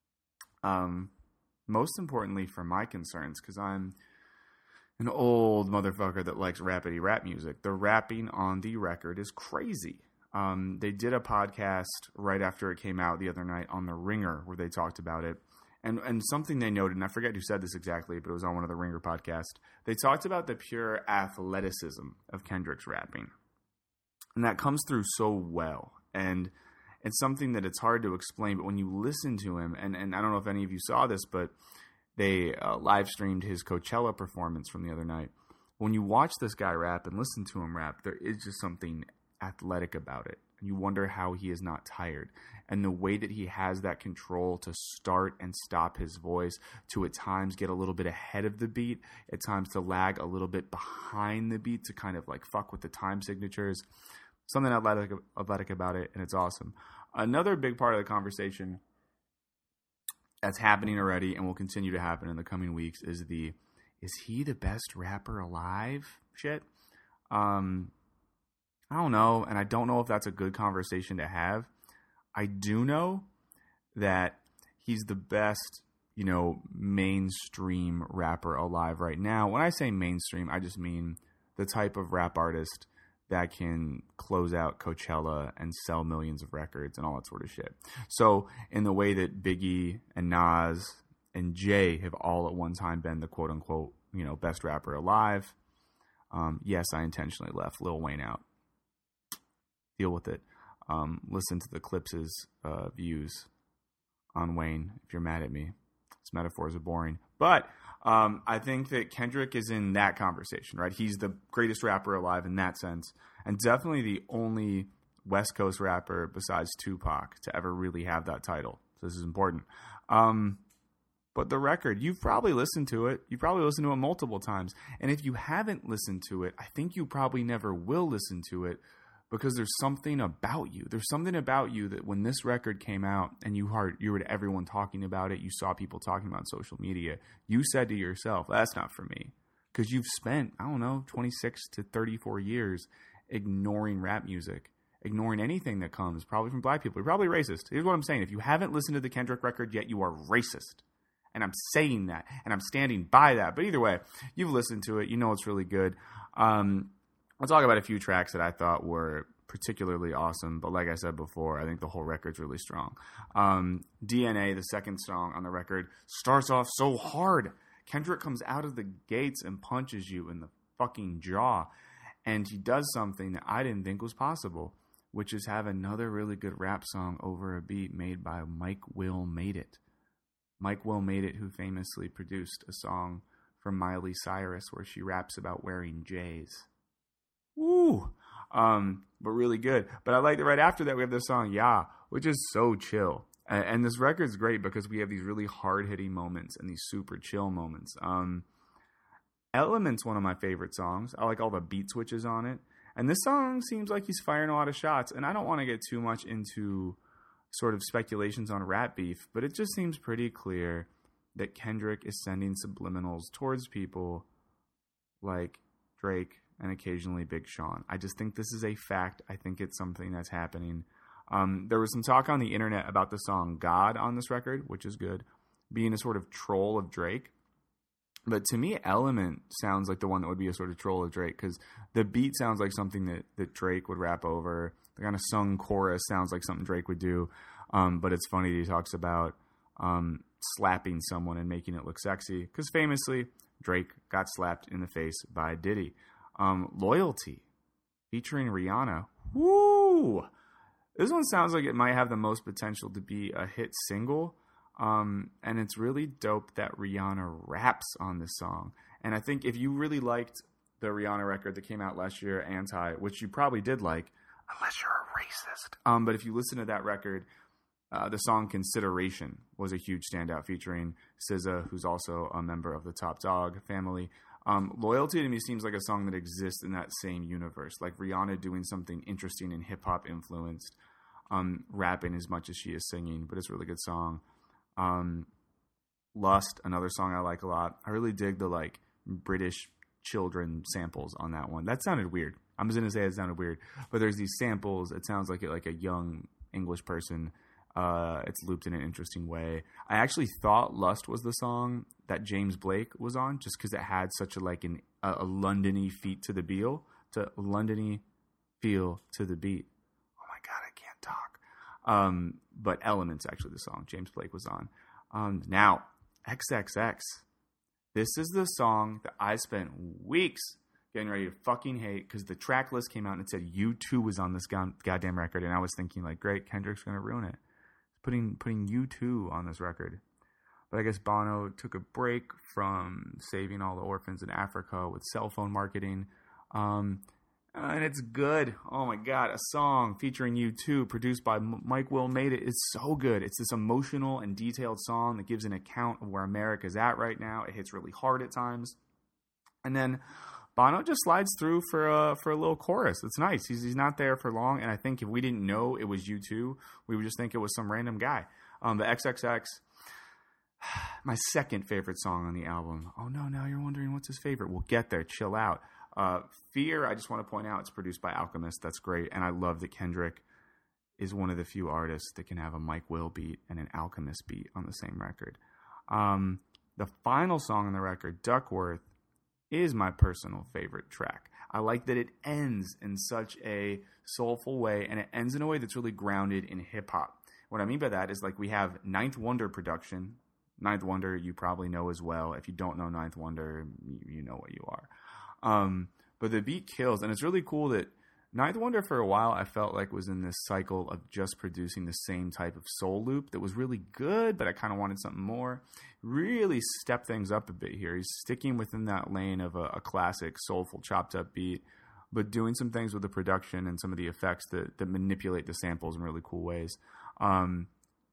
Um, most importantly for my concerns, because I'm an old motherfucker that likes rapidy rap music, the rapping on the record is crazy. Um, they did a podcast right after it came out the other night on The Ringer where they talked about it. And and something they noted, and I forget who said this exactly, but it was on one of the Ringer podcasts. They talked about the pure athleticism of Kendrick's rapping. And that comes through so well. And it's something that it's hard to explain, but when you listen to him, and, and I don't know if any of you saw this, but they uh, live streamed his Coachella performance from the other night. When you watch this guy rap and listen to him rap, there is just something athletic about it. And you wonder how he is not tired. And the way that he has that control to start and stop his voice, to at times get a little bit ahead of the beat, at times to lag a little bit behind the beat to kind of like fuck with the time signatures. Something athletic, athletic about it, and it's awesome. Another big part of the conversation that's happening already and will continue to happen in the coming weeks is the, is he the best rapper alive shit? Um, I don't know, and I don't know if that's a good conversation to have. I do know that he's the best, you know, mainstream rapper alive right now. When I say mainstream, I just mean the type of rap artist that can close out Coachella and sell millions of records and all that sort of shit. So in the way that Biggie and Nas and Jay have all at one time been the quote unquote, you know, best rapper alive. Um, yes, I intentionally left Lil Wayne out. Deal with it. Um, listen to the Clips' uh, views on Wayne if you're mad at me. His metaphors are boring. But um, I think that Kendrick is in that conversation, right? He's the greatest rapper alive in that sense. And definitely the only West Coast rapper besides Tupac to ever really have that title. So this is important. Um, but the record, you've probably listened to it. You've probably listened to it multiple times. And if you haven't listened to it, I think you probably never will listen to it, because there's something about you. There's something about you that when this record came out and you heard, you heard everyone talking about it, you saw people talking about it on social media, you said to yourself, that's not for me. Because you've spent, I don't know, twenty-six to thirty-four years ignoring rap music, ignoring anything that comes probably from black people. You're probably racist. Here's what I'm saying. If you haven't listened to the Kendrick record yet, you are racist. And I'm saying that, and I'm standing by that. But either way, you've listened to it. You know it's really good. Um... I'll talk about a few tracks that I thought were particularly awesome, but like I said before, I think the whole record's really strong. Um, D N A, the second song on the record, starts off so hard. Kendrick comes out of the gates and punches you in the fucking jaw, and he does something that I didn't think was possible, which is have another really good rap song over a beat made by Mike Will Made It. Mike Will Made It, who famously produced a song for Miley Cyrus where she raps about wearing J's. Woo! Um, but really good. But I like that right after that we have this song, Yeah, which is so chill. And, and this record's great because we have these really hard-hitting moments and these super chill moments. Um, Element's one of my favorite songs. I like all the beat switches on it. And this song seems like he's firing a lot of shots. And I don't want to get too much into sort of speculations on rap beef, but it just seems pretty clear that Kendrick is sending subliminals towards people like Drake and occasionally Big Sean. I just think this is a fact. I think it's something that's happening. Um, there was some talk on the internet about the song God on this record, which is good, being a sort of troll of Drake. But to me, Element sounds like the one that would be a sort of troll of Drake, because the beat sounds like something that, that Drake would rap over. The kind of sung chorus sounds like something Drake would do. Um, but it's funny that he talks about um, slapping someone and making it look sexy. Because famously, Drake got slapped in the face by Diddy. Um, Loyalty, featuring Rihanna. Woo! This one sounds like it might have the most potential to be a hit single. Um, and it's really dope that Rihanna raps on this song. And I think if you really liked the Rihanna record that came out last year, Anti, which you probably did like, unless you're a racist. Um, but if you listen to that record, uh, the song Consideration was a huge standout, featuring S Z A, who's also a member of the Top Dog family. Um, Loyalty to me seems like a song that exists in that same universe, like Rihanna doing something interesting and hip-hop influenced, um, rapping as much as she is singing, but it's a really good song. Um, Lust, another song I like a lot. I really dig the like British children samples on that one. That sounded weird. I'm just gonna say it sounded weird, but there's these samples. It sounds like it like a young English person. Uh, it's looped in an interesting way. I actually thought Lust was the song that James Blake was on, just because it had such a like an, a, a Londony feet to the beat, to Londony feel to the beat. Oh my god, I can't talk. Um, but Elements actually the song James Blake was on. Um, now X X X. This is the song that I spent weeks getting ready to fucking hate, because the track list came out and it said U two was on this god- goddamn record, and I was thinking like, great, Kendrick's gonna ruin it, putting putting U two on this record. But I guess Bono took a break from saving all the orphans in Africa with cell phone marketing, um, and it's good. Oh my god, a song featuring U two, produced by M- Mike Will Made It, is so good. It's this emotional and detailed song that gives an account of where America's at right now. It hits really hard at times, and then Bono just slides through for a, for a little chorus. It's nice. He's he's not there for long, and I think if we didn't know it was U two, we would just think it was some random guy. Um, the X X X, my second favorite song on the album. Oh no, now you're wondering what's his favorite. We'll get there. Chill out. Uh, Fear, I just want to point out, it's produced by Alchemist. That's great, and I love that Kendrick is one of the few artists that can have a Mike Will beat and an Alchemist beat on the same record. Um, the final song on the record, Duckworth, is my personal favorite track. I like that it ends in such a soulful way, and it ends in a way that's really grounded in hip-hop. What I mean by that is, like, we have Ninth Wonder production. Ninth Wonder you probably know as well. If you don't know Ninth Wonder, you, you know what you are. Um, but the beat kills, and it's really cool that Ninth Wonder for a while I felt like was in this cycle of just producing the same type of soul loop that was really good, but I kind of wanted something more. Really step things up a bit here. He's sticking within that lane of a, a classic soulful chopped up beat, but doing some things with the production and some of the effects that, that manipulate the samples in really cool ways. Um,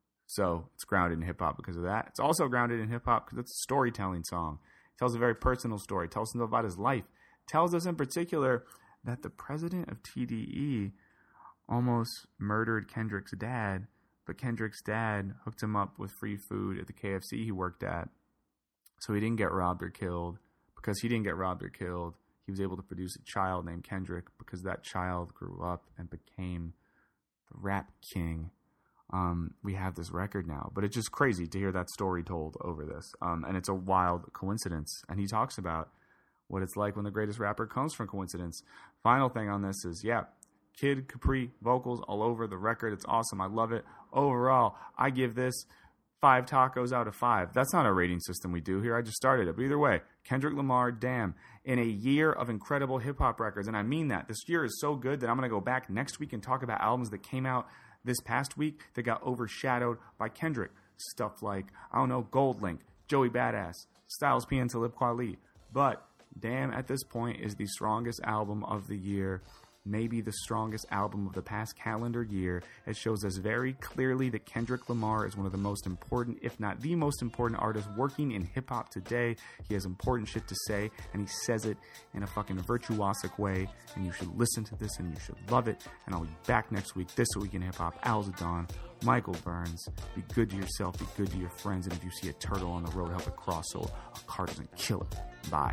so it's grounded in hip hop because of that. It's also grounded in hip hop because it's a storytelling song. It tells a very personal story. It tells us about his life. It tells us in particular that the president of T D E almost murdered Kendrick's dad, but Kendrick's dad hooked him up with free food at the K F C he worked at, so he didn't get robbed or killed. Because he didn't get robbed or killed, he was able to produce a child named Kendrick, because that child grew up and became the rap king. Um, we have this record now, but it's just crazy to hear that story told over this. Um, and it's a wild coincidence. And he talks about what it's like when the greatest rapper comes from coincidence. Final thing on this is, yeah, Kid Capri vocals all over the record. It's awesome. I love it. Overall, I give this five tacos out of five. That's not a rating system we do here. I just started it. But either way, Kendrick Lamar, damn, in a year of incredible hip-hop records. And I mean that. This year is so good that I'm going to go back next week and talk about albums that came out this past week that got overshadowed by Kendrick. Stuff like, I don't know, Gold Link, Joey Badass, Styles P and Talib Kweli. But damn, at this point, is the strongest album of the year, maybe the strongest album of the past calendar year. It shows us very clearly that Kendrick Lamar is one of the most important, if not the most important artist working in hip-hop today. He has important shit to say, and he says it in a fucking virtuosic way, and you should listen to this, and you should love it. And I'll be back next week, This Week in Hip-Hop. Al Zidane, Michael Burns. Be good to yourself, be good to your friends, and if you see a turtle on the road, help it cross so a car doesn't kill it. Bye.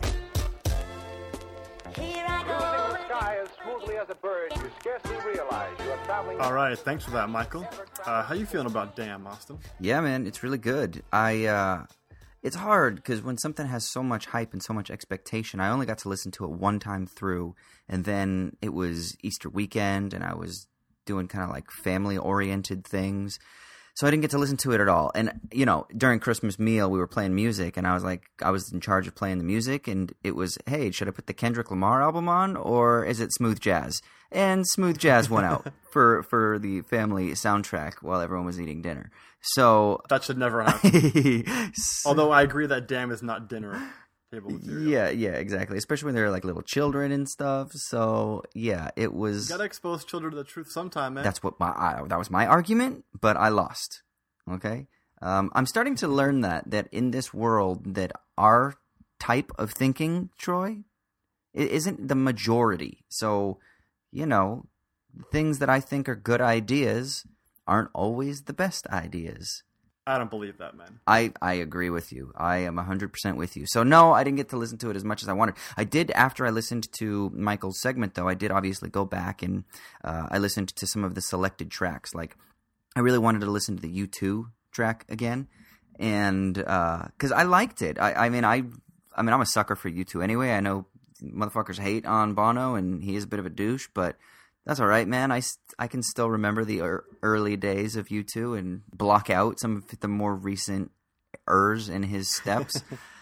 Here I go. The sky as smoothly as a bird, you scarcely realize you are traveling. All right, thanks for that, Michael. Uh, how you feeling about Damn, Austin? Yeah, man, it's really good. I, uh, it's hard because when something has so much hype and so much expectation, I only got to listen to it one time through, and then it was Easter weekend, and I was doing kind of like family-oriented things, So I didn't get to listen to it at all. And, you know, during Christmas meal, we were playing music, and I was like, I was in charge of playing the music, and it was, hey, should I put the Kendrick Lamar album on, or is it smooth jazz? And smooth jazz went out for, for the family soundtrack while everyone was eating dinner. So That should never happen. Although I agree that Damn is not dinner table material. yeah, yeah, exactly. Especially when they're like little children and stuff. So yeah, it was. You gotta expose children to the truth sometime, man. That's what my I, that was my argument, but I lost. Okay, um, I'm starting to learn that that in this world that our type of thinking, Troy, it isn't the majority. So you know, things that I think are good ideas aren't always the best ideas. I don't believe that, man. I, I agree with you. I am one hundred percent with you. So, no, I didn't get to listen to it as much as I wanted. I did, after I listened to Michael's segment, though, I did obviously go back and uh, I listened to some of the selected tracks. Like, I really wanted to listen to the U two track again. And, because uh, I liked it. I, I mean, I I mean, I'm a sucker for U two anyway. I know motherfuckers hate on Bono, and he is a bit of a douche, but that's all right, man. I, I can still remember the er, early days of U two and block out some of the more recent ers in his steps.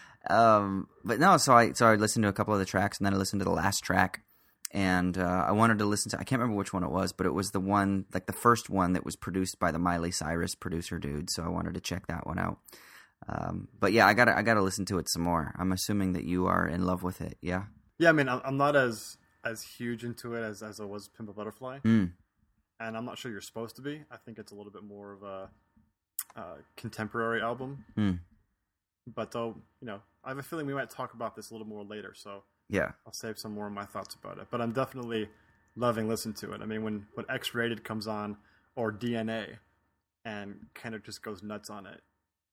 um, but no, so I so I listened to a couple of the tracks, and then I listened to the last track, and uh, I wanted to listen to, I can't remember which one it was, but it was the one, like the first one that was produced by the Miley Cyrus producer dude, so I wanted to check that one out. Um, but yeah, I gotta I gotta listen to it some more. I'm assuming that you are in love with it, yeah? Yeah, I mean, I'm I'm not as... as huge into it as, as I was Pimp a Butterfly. Mm. And I'm not sure you're supposed to be. I think it's a little bit more of a uh, contemporary album. Mm. But though, you know, I have a feeling we might talk about this a little more later, so Yeah. I'll save some more of my thoughts about it. But I'm definitely loving listening to it. I mean, when, when X-Rated comes on, or D N A, and Kendrick just goes nuts on it,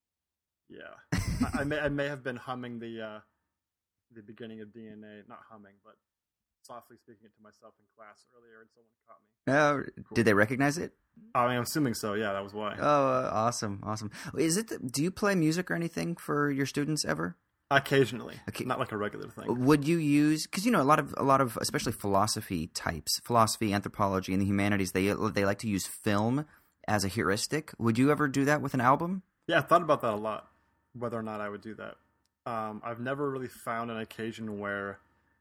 yeah. I, I may I may have been humming the uh, the beginning of D N A, not humming, but softly speaking it to myself in class earlier, and someone caught me. Uh, did they recognize it? I mean, I'm assuming so. Yeah, that was why. Oh, uh, awesome, awesome. Is it? The, do you play music or anything for your students ever? Occasionally, Okay. not like a regular thing. Would you use? Because you know a lot of a lot of especially philosophy types, philosophy, anthropology, and the humanities. They they like to use film as a heuristic. Would you ever do that with an album? Yeah, I thought about that a lot, whether or not I would do that. Um, I've never really found an occasion where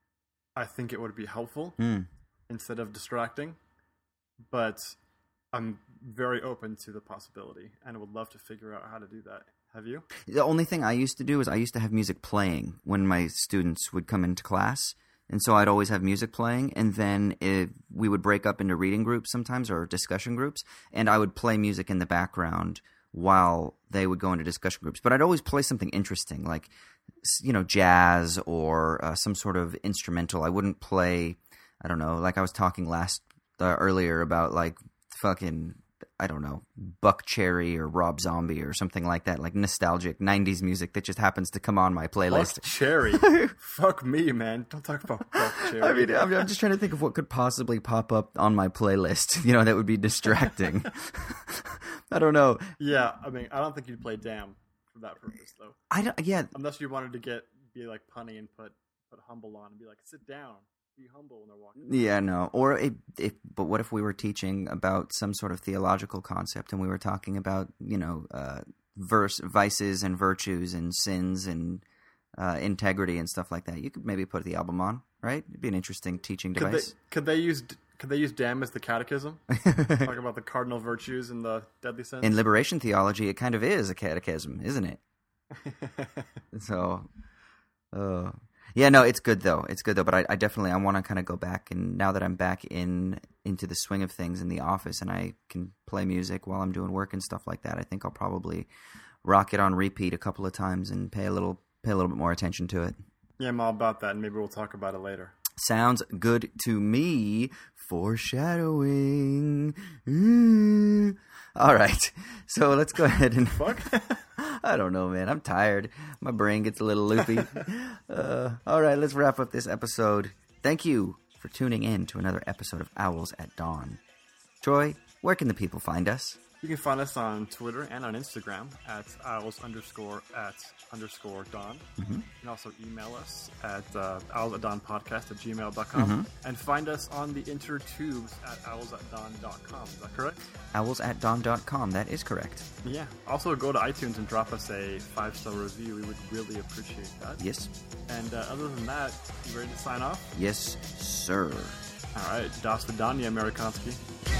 I think it would be helpful Mm. instead of distracting, but I'm very open to the possibility and would love to figure out how to do that. Have you? The only thing I used to do is I used to have music playing when my students would come into class. And so I'd always have music playing, and then it, we would break up into reading groups sometimes or discussion groups, and I would play music in the background while they would go into discussion groups. But I'd always play something interesting, like, you know, jazz or uh, some sort of instrumental. I wouldn't play, I don't know, like I was talking last uh, earlier about like fucking, I don't know, Buck Cherry or Rob Zombie or something like that, like nostalgic nineties music that just happens to come on my playlist. Buck Cherry. Fuck me, man. Don't talk about Buck Cherry. I mean, I'm, I'm just trying to think of what could possibly pop up on my playlist, you know, that would be distracting. I don't know. Yeah, I mean, I don't think you'd play Damn for that purpose, though. I don't, yeah. Unless you wanted to get be like punny and put put Humble on and be like, sit down, be humble when they're walking. Yeah, no. Or, if, if, but what if we were teaching about some sort of theological concept and we were talking about, you know, uh, verse, vices and virtues and sins and uh, integrity and stuff like that? You could maybe put the album on, right? It'd be an interesting teaching Could they, device. could they use could they use Damn as the catechism? Talk about the cardinal virtues and the deadly sins. In liberation theology, it kind of is a catechism, isn't it? So, uh, yeah, no, it's good though. It's good though. But I, I definitely I want to kind of go back, and now that I'm back in into the swing of things in the office, and I can play music while I'm doing work and stuff like that, I think I'll probably rock it on repeat a couple of times and pay a little pay a little bit more attention to it. Yeah, I'm all about that, and maybe we'll talk about it later. Sounds good to me. Foreshadowing. Mm. All right. So let's go ahead and... Fuck? I don't know, man. I'm tired. My brain gets a little loopy. uh, all right, let's wrap up this episode. Thank you for tuning in to another episode of Owls at Dawn. Troy, where can the people find us? You can find us on Twitter and on Instagram at owls underscore at underscore Don. Mm-hmm. You can also email us at uh, owls at dawn podcast at gmail dot com. Mm-hmm. And find us on the intertubes at owls at dawn dot com. Is that correct? owls at dawn dot com. That is correct. Yeah. Also, go to iTunes and drop us a five-star review. We would really appreciate that. Yes. And uh, other than that, you ready to sign off? Yes, sir. All right. Das Vidania, Amerikanski.